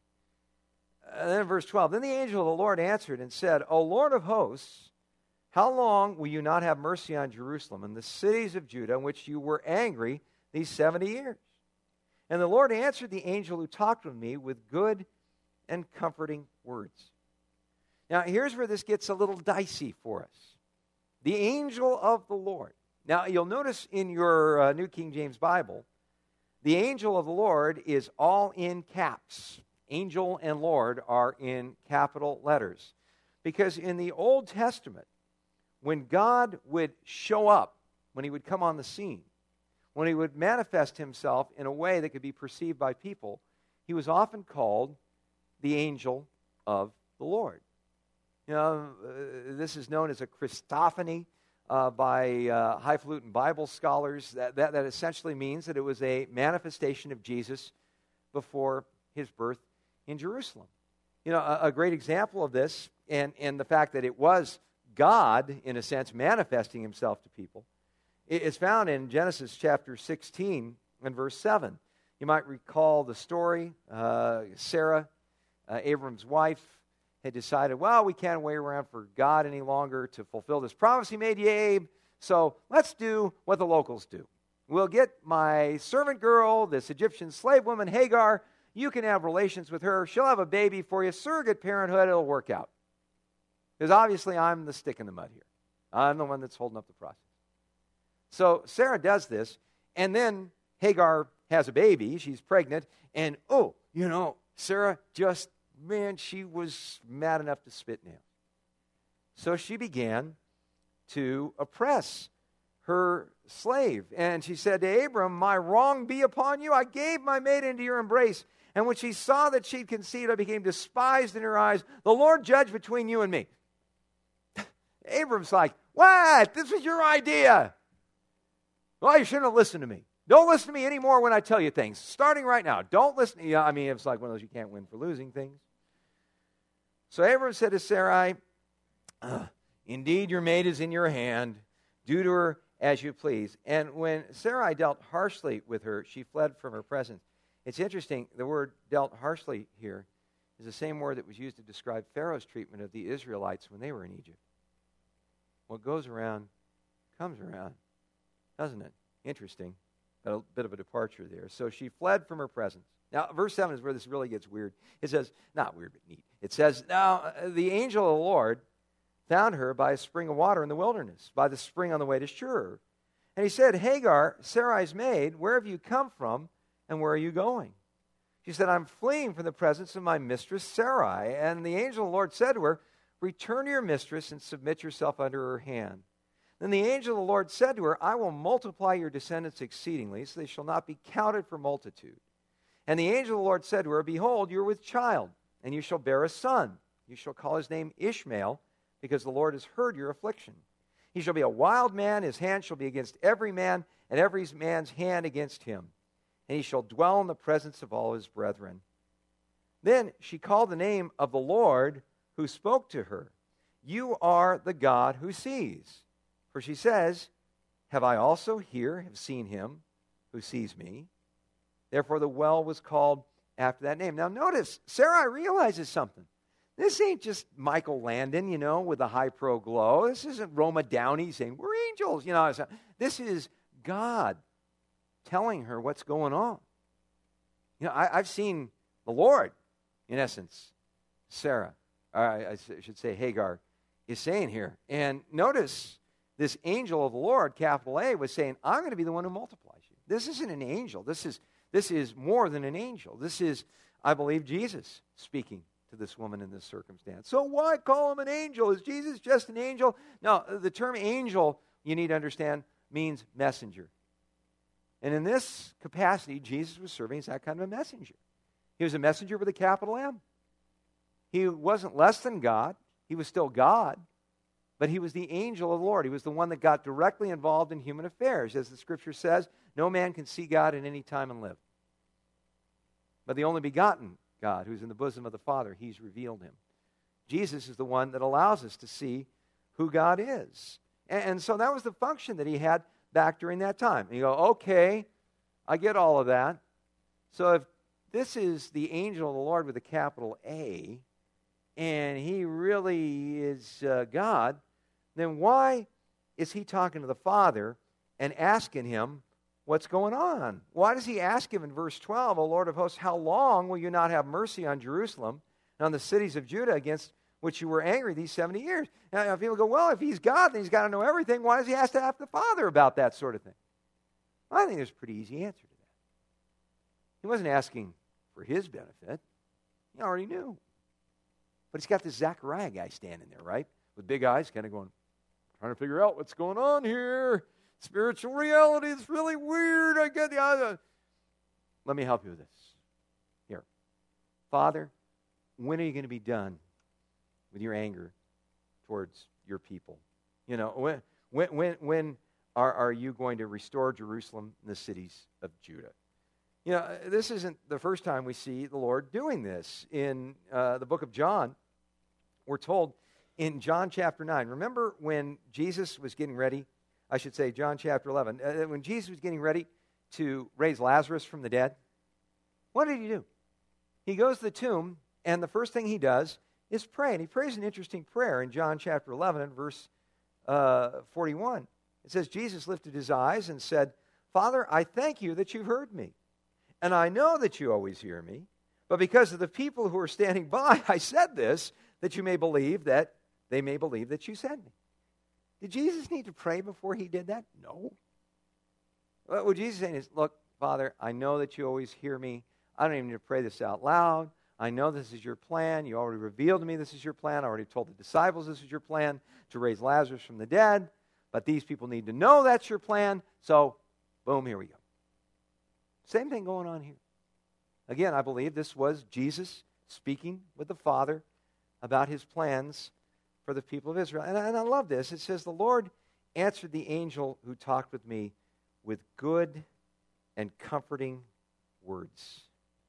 And then in verse 12, then the angel of the Lord answered and said, O Lord of hosts, how long will you not have mercy on Jerusalem and the cities of Judah in which you were angry these 70 years? And the Lord answered the angel who talked with me with good and comforting words. Now, here's where this gets a little dicey for us. The angel of the Lord. Now, you'll notice in your New King James Bible, the angel of the Lord is all in caps. Angel and Lord are in capital letters. Because in the Old Testament, when God would show up, when he would come on the scene, when he would manifest himself in a way that could be perceived by people, he was often called the angel of the Lord. This is known as a Christophany by highfalutin Bible scholars. That essentially means that it was a manifestation of Jesus before his birth in Jerusalem. A great example of this, and the fact that it was God, in a sense, manifesting himself to people, is found in Genesis chapter 16 and verse 7. You might recall the story. Sarah Abram's wife had decided, well, we can't wait around for God any longer to fulfill this promise he made to Abe, so let's do what the locals do. We'll get my servant girl, this Egyptian slave woman, Hagar. You can have relations with her. She'll have a baby for you. Surrogate parenthood, it'll work out. Because obviously I'm the stick in the mud here. I'm the one that's holding up the process. So Sarah does this, and then Hagar has a baby. She's pregnant, and Sarah she was mad enough to spit nails. So she began to oppress her slave. And she said to Abram, my wrong be upon you. I gave my maid into your embrace. And when she saw that she'd conceived, I became despised in her eyes. The Lord judge between you and me. Abram's like, what? This was your idea. Well, you shouldn't have listened to me. Don't listen to me anymore when I tell you things. Starting right now. Don't listen. It's like one of those you can't win for losing things. So Abram said to Sarai, indeed, your maid is in your hand. Do to her as you please. And when Sarai dealt harshly with her, she fled from her presence. It's interesting, the word dealt harshly here is the same word that was used to describe Pharaoh's treatment of the Israelites when they were in Egypt. What goes around comes around, doesn't it? Interesting. A bit of a departure there. So she fled from her presence. Now, verse 7 is where this really gets weird. It says, not weird, but neat. It says, now the angel of the Lord found her by a spring of water in the wilderness, by the spring on the way to Shur. And he said, Hagar, Sarai's maid, where have you come from and where are you going? She said, I'm fleeing from the presence of my mistress Sarai. And the angel of the Lord said to her, return to your mistress and submit yourself under her hand. Then the angel of the Lord said to her, I will multiply your descendants exceedingly, so they shall not be counted for multitude. And the angel of the Lord said to her, behold, you are with child, and you shall bear a son. You shall call his name Ishmael, because the Lord has heard your affliction. He shall be a wild man, his hand shall be against every man, and every man's hand against him. And he shall dwell in the presence of all his brethren. Then she called the name of the Lord who spoke to her. You are the God who sees. For she says, have I also here have seen him who sees me? Therefore the well was called after that name. Now notice, Sarai realizes something. This ain't just Michael Landon, with a high pro glow. This isn't Roma Downey saying, we're angels. This is God telling her what's going on. I've seen the Lord, in essence, Sarah, or I should say Hagar, is saying here. And notice, this angel of the Lord, capital A, was saying, I'm going to be the one who multiplies you. This isn't an angel. This is more than an angel. This is, I believe, Jesus speaking to this woman in this circumstance. So why call him an angel? Is Jesus just an angel? No, the term angel, you need to understand, means messenger. And in this capacity, Jesus was serving as that kind of a messenger. He was a messenger with a capital M. He wasn't less than God. He was still God. But he was the angel of the Lord. He was the one that got directly involved in human affairs. As the scripture says, no man can see God at any time and live. But the only begotten God, who's in the bosom of the Father, he's revealed him. Jesus is the one that allows us to see who God is. And so that was the function that he had back during that time. And you go, okay, I get all of that. So if this is the angel of the Lord with a capital A, and he really is God, then why is he talking to the Father and asking him what's going on? Why does he ask him in verse 12, O Lord of hosts, how long will you not have mercy on Jerusalem and on the cities of Judah against which you were angry these 70 years? Now, people go, well, if he's God, then he's got to know everything. Why does he ask to ask the Father about that sort of thing? I think there's a pretty easy answer to that. He wasn't asking for his benefit. He already knew. But he's got this Zechariah guy standing there, right? With big eyes, kind of going, trying to figure out what's going on here. Spiritual reality is really weird. I get the other. Let me help you with this. Here. Father, when are you going to be done with your anger towards your people? When are you going to restore Jerusalem and the cities of Judah? This isn't the first time we see the Lord doing this. In the book of John, we're told in John chapter 9, remember when Jesus was getting ready, I should say John chapter 11, when Jesus was getting ready to raise Lazarus from the dead, what did he do? He goes to the tomb And the first thing he does is pray. And he prays an interesting prayer in John chapter 11 and verse 41. It says, Jesus lifted his eyes and said, Father, I thank you that you've heard me. And I know that you always hear me. But because of the people who are standing by, I said this, that you may believe that they may believe that you sent me. Did Jesus need to pray before he did that? No. What Jesus is saying is, look, Father, I know that you always hear me. I don't even need to pray this out loud. I know this is your plan. You already revealed to me this is your plan. I already told the disciples this is your plan, to raise Lazarus from the dead. But these people need to know that's your plan. So, boom, here we go. Same thing going on here. Again, I believe this was Jesus speaking with the Father about his plans for the people of Israel. And I love this. It says, the Lord answered the angel who talked with me with good and comforting words.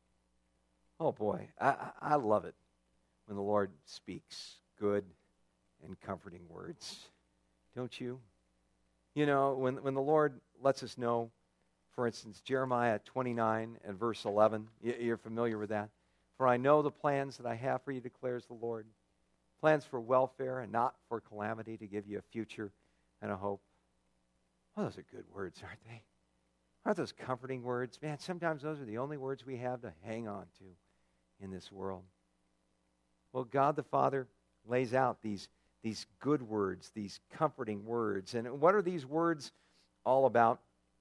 Oh boy, I love it when the Lord speaks good and comforting words. Don't you? You know, when the Lord lets us know, for instance, Jeremiah 29 and verse 11, you're familiar with that. For I know the plans that I have for you, declares the Lord. Plans for welfare and not for calamity, to give you a future and a hope. Oh, those are good words, aren't they? Aren't those comforting words? Man, sometimes those are the only words we have to hang on to in this world. Well, God the Father lays out these good words, these comforting words. And what are these words all about?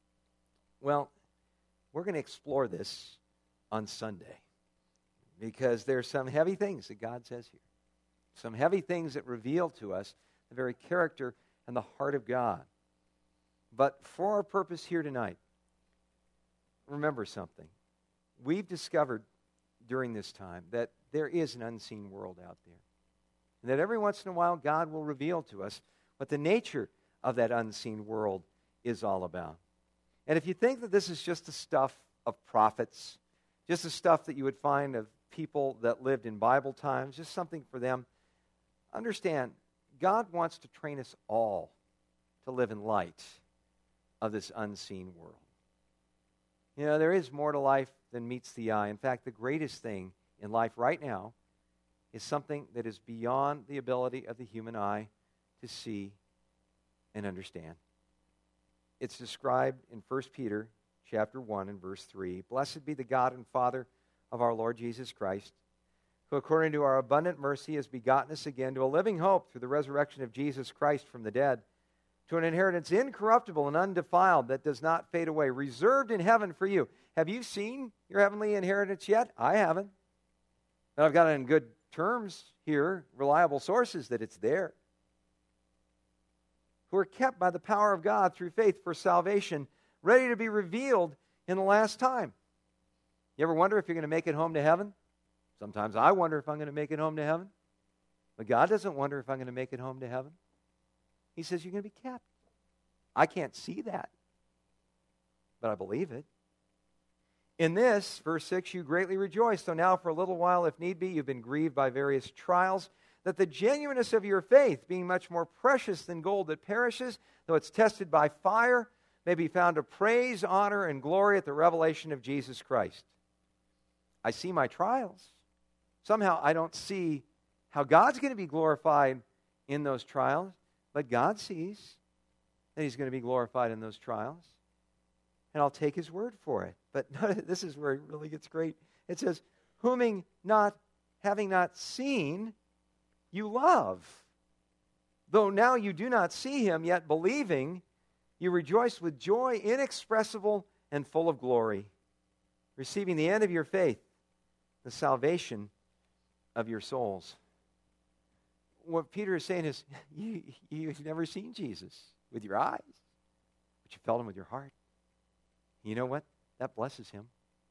Well, we're going to explore this on Sunday, because there's some heavy things that God says here. Some heavy things that reveal to us the very character and the heart of God. But for our purpose here tonight, remember something. We've discovered during this time that there is an unseen world out there. And that every once in a while God will reveal to us what the nature of that unseen world is all about. And if you think that this is just the stuff of prophets, just the stuff that you would find of people that lived in Bible times, just something for them, understand, God wants to train us all to live in light of this unseen world. You know, there is more to life than meets the eye. In fact, the greatest thing in life right now is something that is beyond the ability of the human eye to see and understand. It's described in 1 Peter chapter 1 and verse 3. Blessed be the God and Father of our Lord Jesus Christ, who according to our abundant mercy has begotten us again to a living hope through the resurrection of Jesus Christ from the dead, to an inheritance incorruptible and undefiled that does not fade away, reserved in heaven for you. Have you seen your heavenly inheritance yet? I haven't. But I've got it in good terms here, reliable sources, that it's there. Who are kept by the power of God through faith for salvation, ready to be revealed in the last time. You ever wonder if you're going to make it home to heaven? Sometimes I wonder if I'm going to make it home to heaven. But God doesn't wonder if I'm going to make it home to heaven. He says you're going to be kept. I can't see that, but I believe it. In this, verse 6, you greatly rejoice, though now for a little while, if need be, you've been grieved by various trials, that the genuineness of your faith, being much more precious than gold that perishes, though it's tested by fire, may be found to praise, honor, and glory at the revelation of Jesus Christ. I see my trials. Somehow I don't see how God's going to be glorified in those trials, but God sees that he's going to be glorified in those trials. And I'll take his word for it. But this is where it really gets great. It says, having not seen, you love. Though now you do not see him, yet believing, you rejoice with joy inexpressible and full of glory, receiving the end of your faith, the salvation of your souls. What Peter is saying is, you've never seen Jesus with your eyes, but you felt him with your heart. You know what? That blesses him.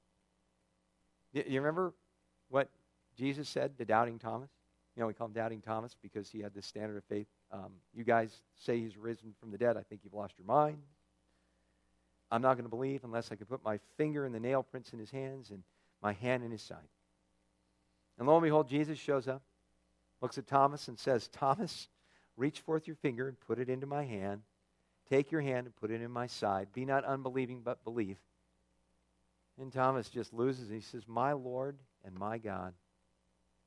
You remember what Jesus said to doubting Thomas? You know, we call him Doubting Thomas because he had this standard of faith. You guys say he's risen from the dead. I think you've lost your mind. I'm not going to believe unless I can put my finger in the nail prints in his hands and my hand in his side. And lo and behold, Jesus shows up, looks at Thomas and says, Thomas, reach forth your finger and put it into my hand. Take your hand and put it in my side. Be not unbelieving, but believe. And Thomas just loses. He says, my Lord and my God.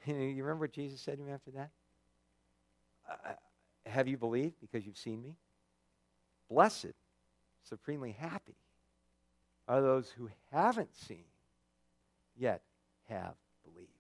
You remember what Jesus said to him after that? Have you believed because you've seen me? Blessed, supremely happy are those who haven't seen, yet have believed.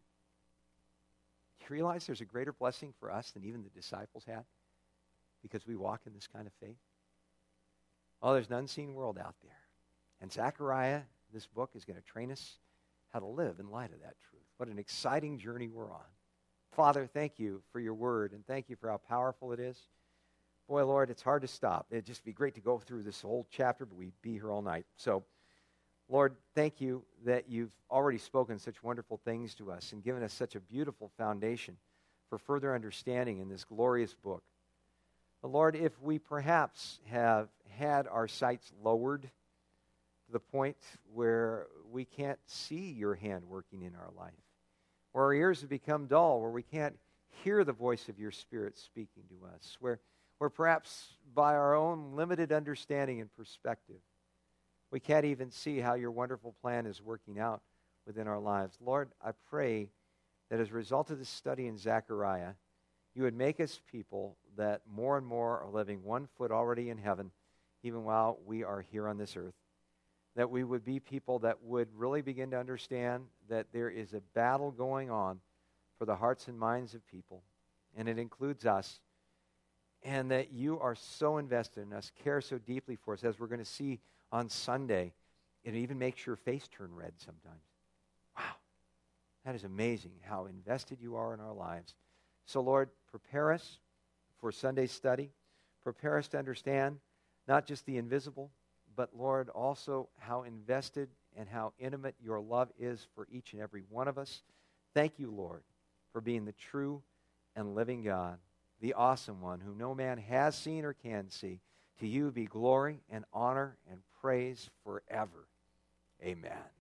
Do you realize there's a greater blessing for us than even the disciples had because we walk in this kind of faith? Oh, there's an unseen world out there. And Zechariah, this book, is going to train us how to live in light of that truth. What an exciting journey we're on. Father, thank you for your word, and thank you for how powerful it is. Boy, Lord, it's hard to stop. It'd just be great to go through this whole chapter, but we'd be here all night. So, Lord, thank you that you've already spoken such wonderful things to us and given us such a beautiful foundation for further understanding in this glorious book. But Lord, if we perhaps have had our sights lowered to the point where we can't see your hand working in our life, where our ears have become dull, where we can't hear the voice of your Spirit speaking to us, where perhaps by our own limited understanding and perspective, we can't even see how your wonderful plan is working out within our lives. Lord, I pray that as a result of this study in Zechariah, you would make us people that more and more are living 1 foot already in heaven, even while we are here on this earth. That we would be people that would really begin to understand that there is a battle going on for the hearts and minds of people, and it includes us, and that you are so invested in us, care so deeply for us, as we're going to see on Sunday. It even makes your face turn red sometimes. Wow, that is amazing how invested you are in our lives. So, Lord, prepare us for Sunday's study. Prepare us to understand not just the invisible, but, Lord, also how invested and how intimate your love is for each and every one of us. Thank you, Lord, for being the true and living God, the awesome one whom no man has seen or can see. To you be glory and honor and praise forever. Amen.